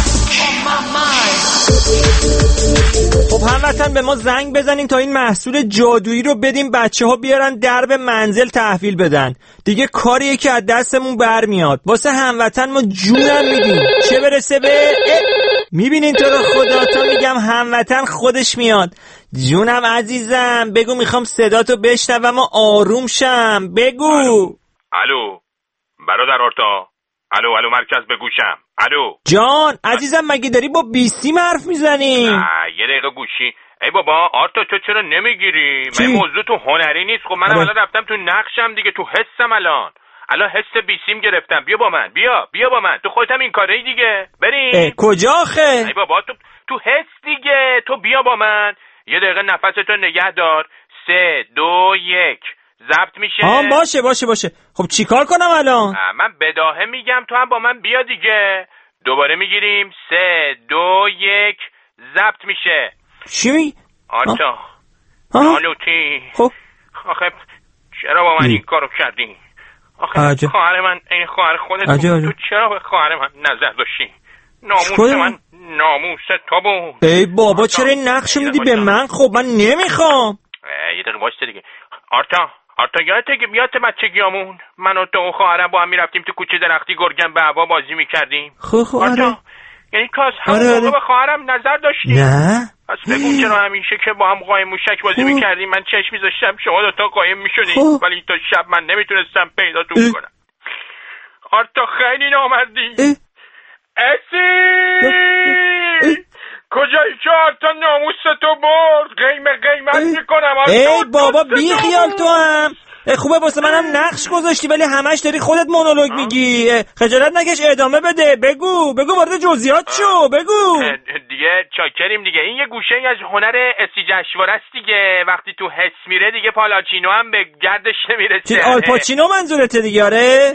خب هموطن به ما زنگ بزنین تا این محصول جادویی رو بدیم بچه‌ها بیارن درب منزل تحویل بدن. دیگه کاریه که از دستمون برمیاد. واسه هموطن ما جونم میدیم. چه برسه به میبینین تو رو خدا، تا میگم هموطن خودش میاد. جونم عزیزم بگو، میخوام صداتو بشنوم و آروم شم. بگو. الو برادر آرتا. الو مرکز به گوشم. الو جان عزیزم، مگه داری با بیسیم حرف میزنی؟ نه یه دقیقه گوشی. ای بابا آرتا تو چرا نمیگیری؟ من موضوع تو هنری نیست. خب منم الان رفتم تو نقشم دیگه، تو حسم الان حس بیسیم گرفتم. بیا با من، بیا با من. تو خودت هم این کاری دیگه. بریم. کجا آخه؟ ای بابا تو حس دیگه. تو بیا با من. یه دقیقه نفستو نگه دار. 3 2 1 ضبط میشه. باشه. خب چیکار کنم الان؟ من بداهه میگم، تو هم با من بیا دیگه. دوباره میگیریم. 3 2 1 ضبط میشه. چی می؟ آرتا نالوتی. خب آخه چرا با من این کارو کردی؟ آخه خواهر من این خواهر خودت تو چرا به خواهر من نظر داشتی؟ ناموس من ناموس تو بود. ای بابا چرا این نقشو میدی به من؟ خب من نمیخوام. یه دقیقه واسه دیگه. آرتا یادته که بیاد بچگیامون من و تو و خواهرم با هم میرفتیم تو کوچه درختی گرگن به هوا بازی میکردیم. خب آره. یعنی تو از همون موقع به خواهرم نظر داشتی؟ نه. پس بگو چرا همیشه که با هم قایم موشک بازی میکردیم من چشم میذاشتم شما دوتا قایم میشدیم ولی تا شب من نمیتونستم پیداتون کنم. آرتا خیلی نامردی. کجایی که آرتا ناموس تو برد؟ قیمت میکنم آرتا. ای بابا بی خیال تو هم. خوبه واسه منم نقش گذاشتی ولی همش داری خودت مونولوگ میگی. خجالت نکش ادامه بده. بگو وارد جزئیات شو. بگو دیگه. چاکریم دیگه. این یه گوشه از هنر اسی جشنواره است دیگه. وقتی تو حس میره دیگه پالاچینو هم به گردش نمیرسه. آلپاچینو منظورته دیگه؟ آره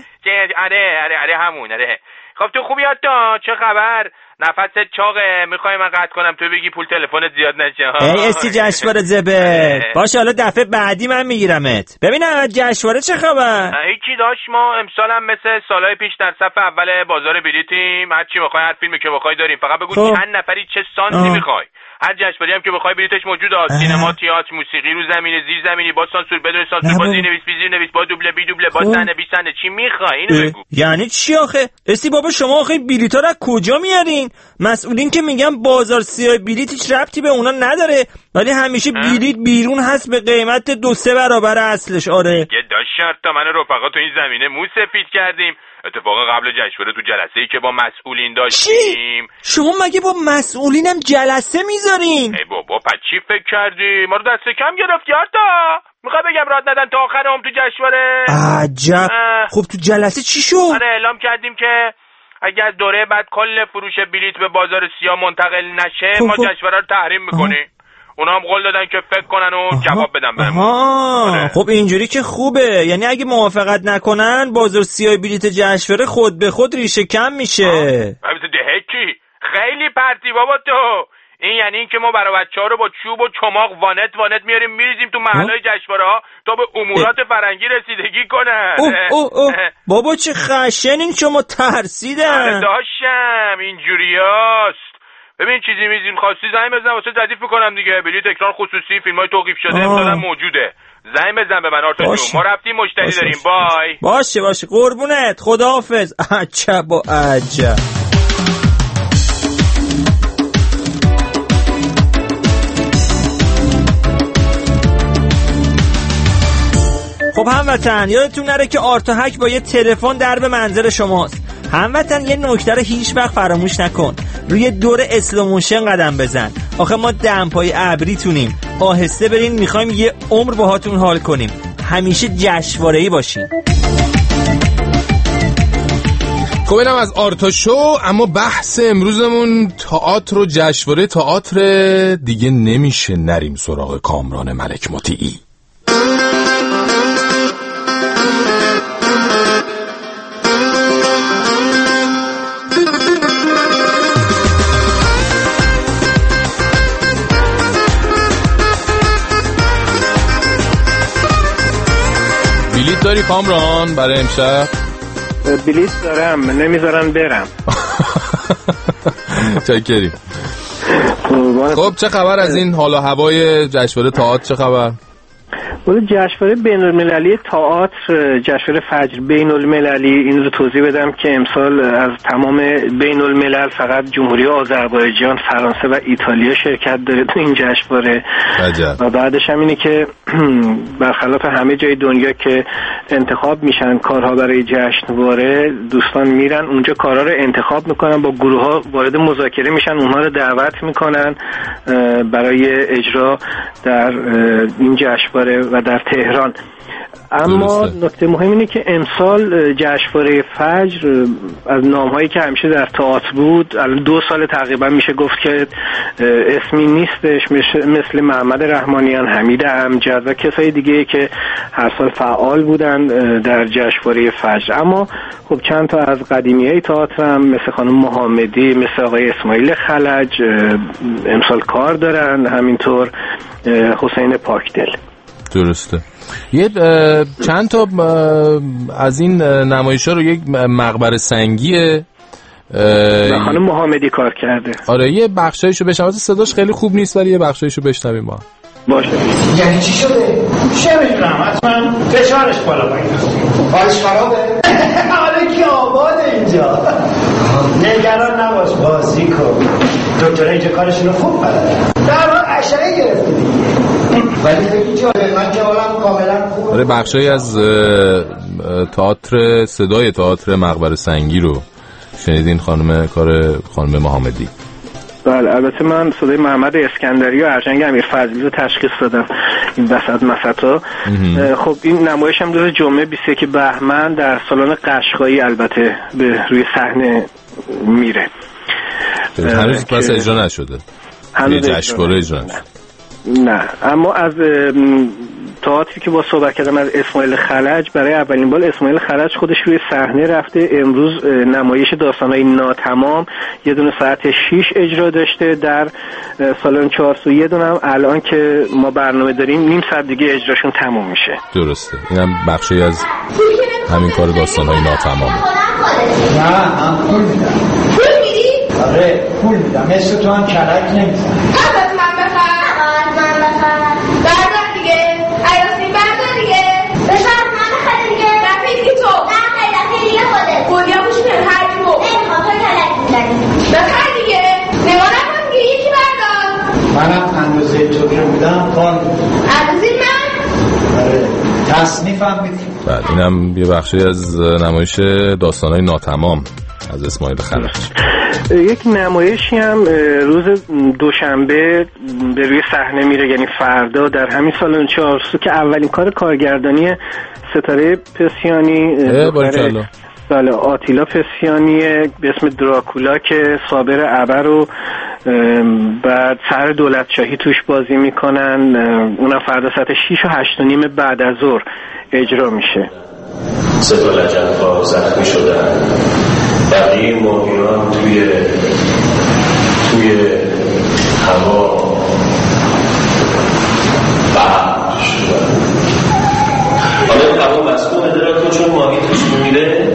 همون. آره خب تو خوبی آرتا؟ چه خبر؟ نفست چاقه. میخوای من قطع کنم تو بگی پول تلفنت زیاد نشه. ای استی جشنواره زبر. باشه حالا دفعه بعدی من میگیرمت. ببینم جشنواره چه خبر؟ هیچی داشت. ما امسال هم مثل سالهای پیش در صف اول بازار بلیتیم. هر چی بخوای، هر فیلمی که بخوای داریم. فقط بگو چند نفری چه سانسی میخوای. هر جشنواره هم که بخوای بلیتش موجوده. سینما، تئاتر، موسیقی، رو زمین، زیر زمینی، با سانسور، بدون سانسور، با زیرنویس، بی زیرنویس، با دوبله، بی دوبله، با صحنه، بی صحنه. چی میخوای اینو بگو. یعنی چی آخه؟ استی بابا شما آخه بلیطا رو کجا میارین؟ مسئولین که میگن بازار سیاه بلیط هیچ ربطی به اونا نداره ولی همیشه بلیط بیرون هست به قیمت 2-3 برابر اصلش. آره یه داشت تا من رفقا تو این زمینه مو سفید کردیم. اتفاقا قبل جشنواره تو جلسه‌ای که با مسئولین داشتیم. شما مگه با مسئولینم جلسه میذارین؟ ای بابا پس چی فکر کردی؟ ما رو دست کم گرفتی آرتا. میخوای بگم راد ندن تا آخر عمر تو جشنواره؟ عجب. خب تو جلسه چی شد؟ آره اعلام کردیم که اگه از دوره بعد کل فروش بلیط به بازار سیاه منتقل نشه ما جشنواره رو تحریم میکنیم. اونا هم قول دادن که فکر کنن و جواب بدن بهمون. آره. خب اینجوری که خوبه. یعنی اگه موافقت نکنن بازار سیاه بلیط جشنواره خود به خود ریشه کم میشه. دهکی خیلی پرتی بابا تو. این یعنی این که ما برای بچه‌ها رو با چوب و چماق وانت میاریم میریزیم تو محلهای جشنواره‌ها تا به امورات فرنگی رسیدگی کنن. بابا چه خشنین شما، ترسیدن. آره داشتم اینجوریاست. ببین چیزی میزیم خواستی زنگ بزن واسه تضیف کنم دیگه. بلیط اکران خصوصی، فیلمای توقیف شده امسال موجوده. زنگ بزن به من آرتا جون. ما رفتیم مشتری داریم. بای. باشه قربونت. خداحافظ. عجب و عجب. خب هموطن یادتون نره که آرتا هک با یه تلفن درب منزل شماست. هموطن یه نکته رو هیچ وقت فراموش نکن، روی دور اسلوموشن قدم بزن. آخه ما دمپای ابریتونیم، آهسته برین، میخوایم یه عمر باهاتون حال کنیم. همیشه جشنواره‌ای باشین. خب اینم از آرتا شو. اما بحث امروزمون تئاتر و جشنواره تئاتر دیگه. نمیشه نریم سراغ کامران ملک مطیعی. بلیت داری کامران برای امشب؟ بلیت دارم، نمیذارن برم. چکریم. خب چه خبر از این حال و هوای جشنواره تئاتر؟ چه خبر؟ جشنواره بین‌المللی تئاتر، جشنواره فجر بین‌المللی، این رو توضیح بدم که امسال از تمام بین‌الملل فقط جمهوری آذربایجان، فرانسه و ایتالیا شرکت داره تو این جشنواره. و بعدش هم اینه که برخلاف همه جای دنیا که انتخاب میشن کارها برای جشنواره، دوستان میرن اونجا کارها رو انتخاب میکنن، با گروه ها وارد مذاکره میشن، اونها رو دعوت میکنن برای اجرا در این جشنواره و در تهران. اما نکته مهم اینه که امسال جشنواره فجر از نام‌هایی که همیشه در تئاتر بود، الان 2 سال تقریبا میشه گفت که اسمی نیستش، مثل محمد رحمانیان، حمید امجد و کسای دیگه که هر سال فعال بودن در جشنواره فجر. اما خب چند تا از قدیمیای تئاتر هم مثل خانم محمدی، مثل آقای اسماعیل خلج امسال کار دارن، همینطور حسین پاکدل. درسته. یه چند تا از این نمایش‌ها رو یک مقبره سنگیه خانم محمدی کار کرده. آره یه بخشایشو بشنویم. صداش خیلی خوب نیست ولی یه بخشایشو بشنویم ما. باشه. یعنی چی شده؟ چه میدونم، حتما فشارش بالا پایین حالش خرابه. حالا که آباده اینجا. نگران نباش، بازی کن. دکتر اینجا کارشون رو خوب بلده. در واقع اشعه گرفته ولی خیلی جالبه، من که حالم کاملا خوب. آره بخشایی از تئاتر، صدای تئاتر مقبره سنگی رو شنیدین، کار خانم محمدی. بله، البته من صدای محمد اسکندری و ارجنگ امیر فضلی رو تشخیص دادم این وسط مسطا. خب این نمایش هم روز جمعه 21 بهمن در سالن قشقایی البته به روی صحنه میره. هنوز پس اجرا نشده. هنوز جشنواره اجرا نشده. نه، اما از تئاتری که با صحبت کردم از اسماعیل خلج، برای اولین بار اسماعیل خلج خودش روی صحنه رفته. امروز نمایش داستان‌های ناتمام یه دونه ساعت 6 اجرا داشته در سالن 400. یه دونه هم الان که ما برنامه داریم نیم ساعت دیگه اجراشون تموم میشه. درسته. اینم بخشی از همین کار داستان‌های ناتمامه. نه، من پول میدم. پول میدی؟ آره پول میدم. مثل تو هم کلک نمیزنم. منم اندازه تو که بودم کار اندازه من؟ آره تصنیفم میدیم. بله اینم یه بخشی از نمایش داستان‌های ناتمام از اسماعیل خلج. یک نمایشی هم روز دوشنبه به روی صحنه میره، یعنی فردا در همین سالن 400 که اولین کار کارگردانی ستاره پسیانی بله آتیلا پسیانی به اسم دراکولا که صابر ابر رو بعد سر دولت شاهی توش بازی میکنن، اونم فردا ساعت 6 و 8:30 بعد از ظهر اجرا میشه. 3 تا لجن‌ها زخمی شدن، بقیه ماهیان توی هوا بحر شدن. حالا هوا مسمومه داره چون ماهی توش میره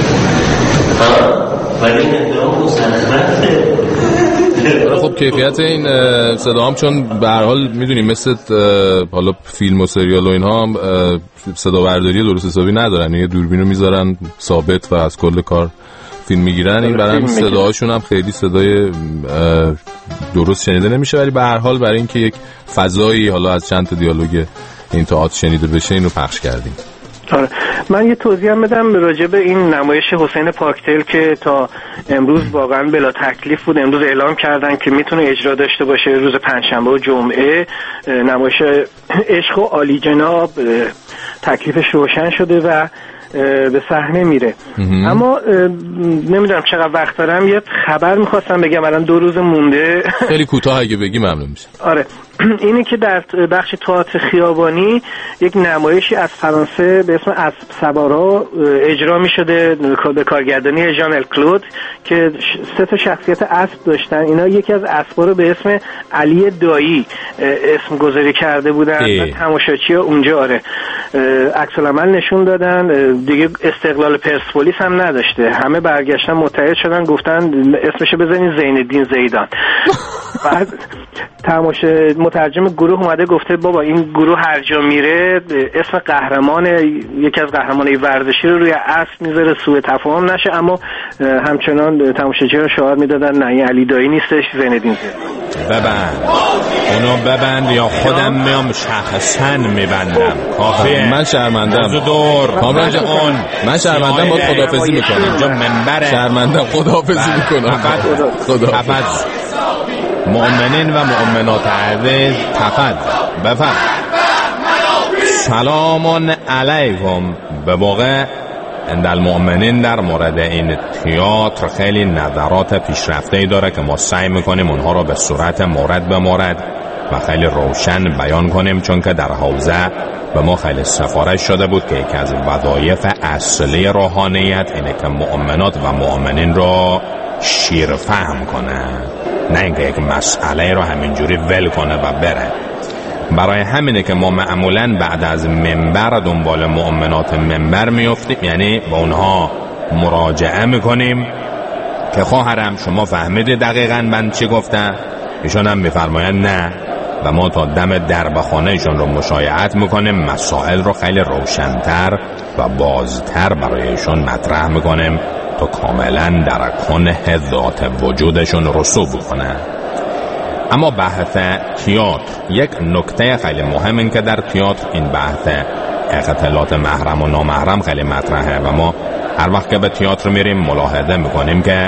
ولی این ادعا مزخرفه. خب کیفیت این صدا هم چون به هر حال میدونیم مثل حالا فیلم و سریال و اینها صدا برداری درست حسابی ندارن، یه دوربینو میذارن ثابت و از کل کار فیلم میگیرن. این برای صداهاشون هم خیلی صدای درست شنیده نمیشه، ولی به هر حال برای اینکه یک فضایی حالا از چند تا دیالوگ این تئاتر شنیده بشه اینو پخش کردیم. آره من یه توضیح هم بدم راجع به این نمایش حسین پاکدل که تا امروز واقعا بلا تکلیف بود. امروز اعلام کردن که میتونه اجرا داشته باشه روز پنجشنبه و جمعه. نمایش عشق و عالی جناب تکلیفش روشن شده و به صحنه میره. اما نمیدونم چقدر وقت دارم، یه خبر میخواستم بگم، الان 2 روز مونده. خیلی کوتاه اگه بگی ممنون میشه. آره اینه که در بخش تئاتر خیابانی یک نمایشی از فرانسه به اسم اسب سوارا اجرا میشده به کارگردانی ژان الکلود که 3 شخصیت اسب داشتن. اینا یکی از اسبا رو به اسم علی دایی اسم گذاری کرده بودن و تماشاچی‌ها اونجا عکس العمل نشون دادن. دیگه استقلال پرسپولیس هم نداشته، همه برگشتن متحد شدن گفتن اسمشو بزنین زین الدین زیدان. بعد مترجم گروه اومده گفته بابا این گروه هر جا میره اسم قهرمان یکی از قهرمانای ورزشی رو روی اسب میذاره سوء تفاهم نشه، اما همچنان تماشاگران شعار میدادن نه این علی دایی نیستش زین الدین زیدان. ببند اونو ببند یا خودم میام شخصا میبندم. کافیه. من شرمندم. کاملا جان من شرمندم. باید خداحافظی میکنم. اینجا منبره. شرمندم خداحافظی میکنم. خداحافظ. مؤمنین و مؤمنات عزیز بفرد سلام علیکم. به واقع اندل مؤمنین در مورد این تئاتر خیلی نظرات پیشرفته‌ای داره که ما سعی میکنیم اونها رو به صورت مورد به مورد و خیلی روشن بیان کنیم، چون که در حوزه به ما خیلی سفارش شده بود که یکی از وظایف اصلی روحانیت اینه که مؤمنات و مؤمنین رو شیر فهم کنه، نه اینکه یک مسئله رو همینجوری ول کنه و بره. برای همینه که ما معمولاً بعد از منبر دنبال مؤمنات منبر میافتیم، یعنی با اونها مراجعه میکنیم که خواهرم شما فهمیدی دقیقاً من چی گفتم؟ ایشون هم میفرمایند نه، و ما تا دم درب خانه ایشون رو مشایعت میکنیم، مسائل رو خیلی روشن‌تر و بازتر برای ایشون مطرح میکنیم تا کاملا در کنه ذات وجودشون رسوب کنه. اما بحث تئاتر یک نکته خیلی مهم این که در تئاتر این بحث اختلاط محرم و نامحرم خیلی مطرحه و ما هر وقت که به تئاتر میریم ملاحظه میکنیم که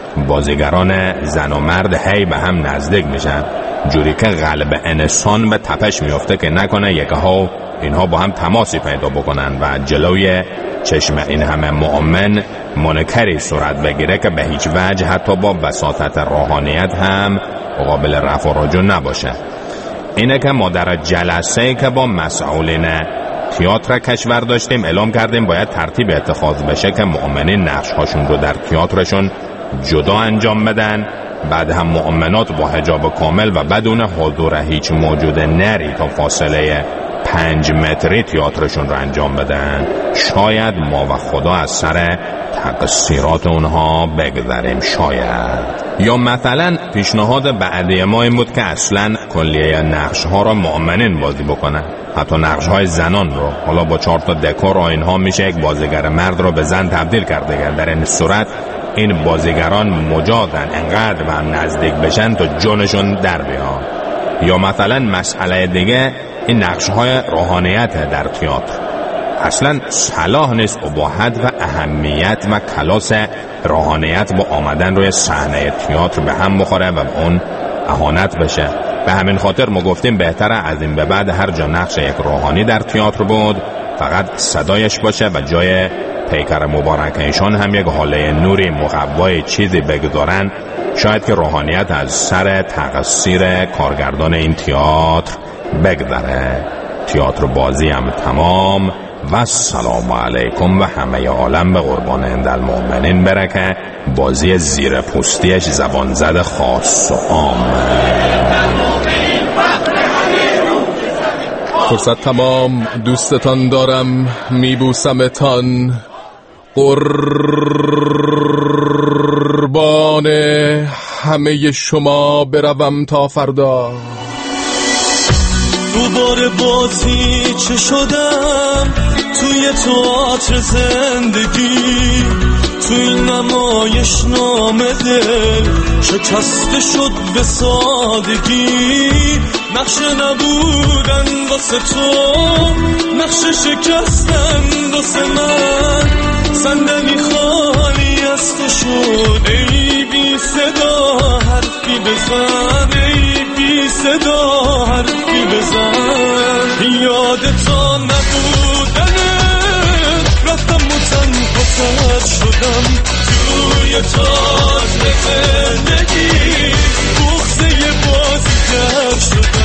بازیگران زن و مرد هی به هم نزدیک میشن، جوری که قلب انسان به تپش میفته که نکنه یکها اینها با هم تماسی پیدا بکنن و جلوی چشم این همه مؤمن منکری صورت بگیره که به هیچ وجه حتی با وساطت روحانیت هم قابل رفع و رجوع نباشه. اینه که ما در جلسه که با مسئولین تئاتر کشور داشتیم اعلام کردیم باید ترتیب اتخاذ بشه که مؤمنین نقش‌هاشون رو در تئاترشون جدا انجام بدن، بعد هم مؤمنات با حجاب کامل و بدون حضور هیچ موجود نری تا فاصله 5 متری تئاترشون رو انجام بدن. شاید ما و خدا از سر تقصیرات اونها بگذریم، شاید. یا مثلا پیشنهاد بعدی ما این بود که اصلا کلیه نقش ها رو مؤمنین بازی بکنن، حتی نقش های زنان رو. حالا با 4 تا دکور و اینها میشه یک بازیگر مرد رو به زن تبدیل کرده. در این صورت این بازیگران مجازن انقدر به هم نزدیک بشن تا جونشون در بیاد. یا مثلا مسئله دیگه این نقش‌های روحانیت در تئاتر اصلا صلاح نیست و با حد و اهمیت و کلاس روحانیت با آمدن روی صحنه تئاتر به هم بخوره و اون اهانت بشه. به همین خاطر ما گفتیم بهتره از این به بعد هر جا نقش یک روحانی در تئاتر بود فقط صدایش باشه و جای پیکر مبارک ایشان هم یک حاله نوری مقوای چیزی بگذارن، شاید که روحانیت از سر تقصیر کارگردان این تئاتر بگذره. تئاتر بازی هم تمام و السلام علیکم و همه عالم به قربان اندل مؤمنین بره که بازی زیر پوستیش زبان زد خاص و عام. فرصت تمام، دوستتان دارم، میبوسمتان، قربان همه شما بروم تا فردا. دوباره بازی چه شدم توی تئاتر زندگی، توی نمایش نامده شکسته شد به سادگی. نقشه نبودن واسه تو، نقشه شکستن واسه من صندلی خالی از تو شد. ای بی صدا حرفی بزن، ای بی صدا حرفی بزن. یادتا نبودنه رفتم و تنها تر شدم توی تاج زندگی، بغضه بازیگر شدم.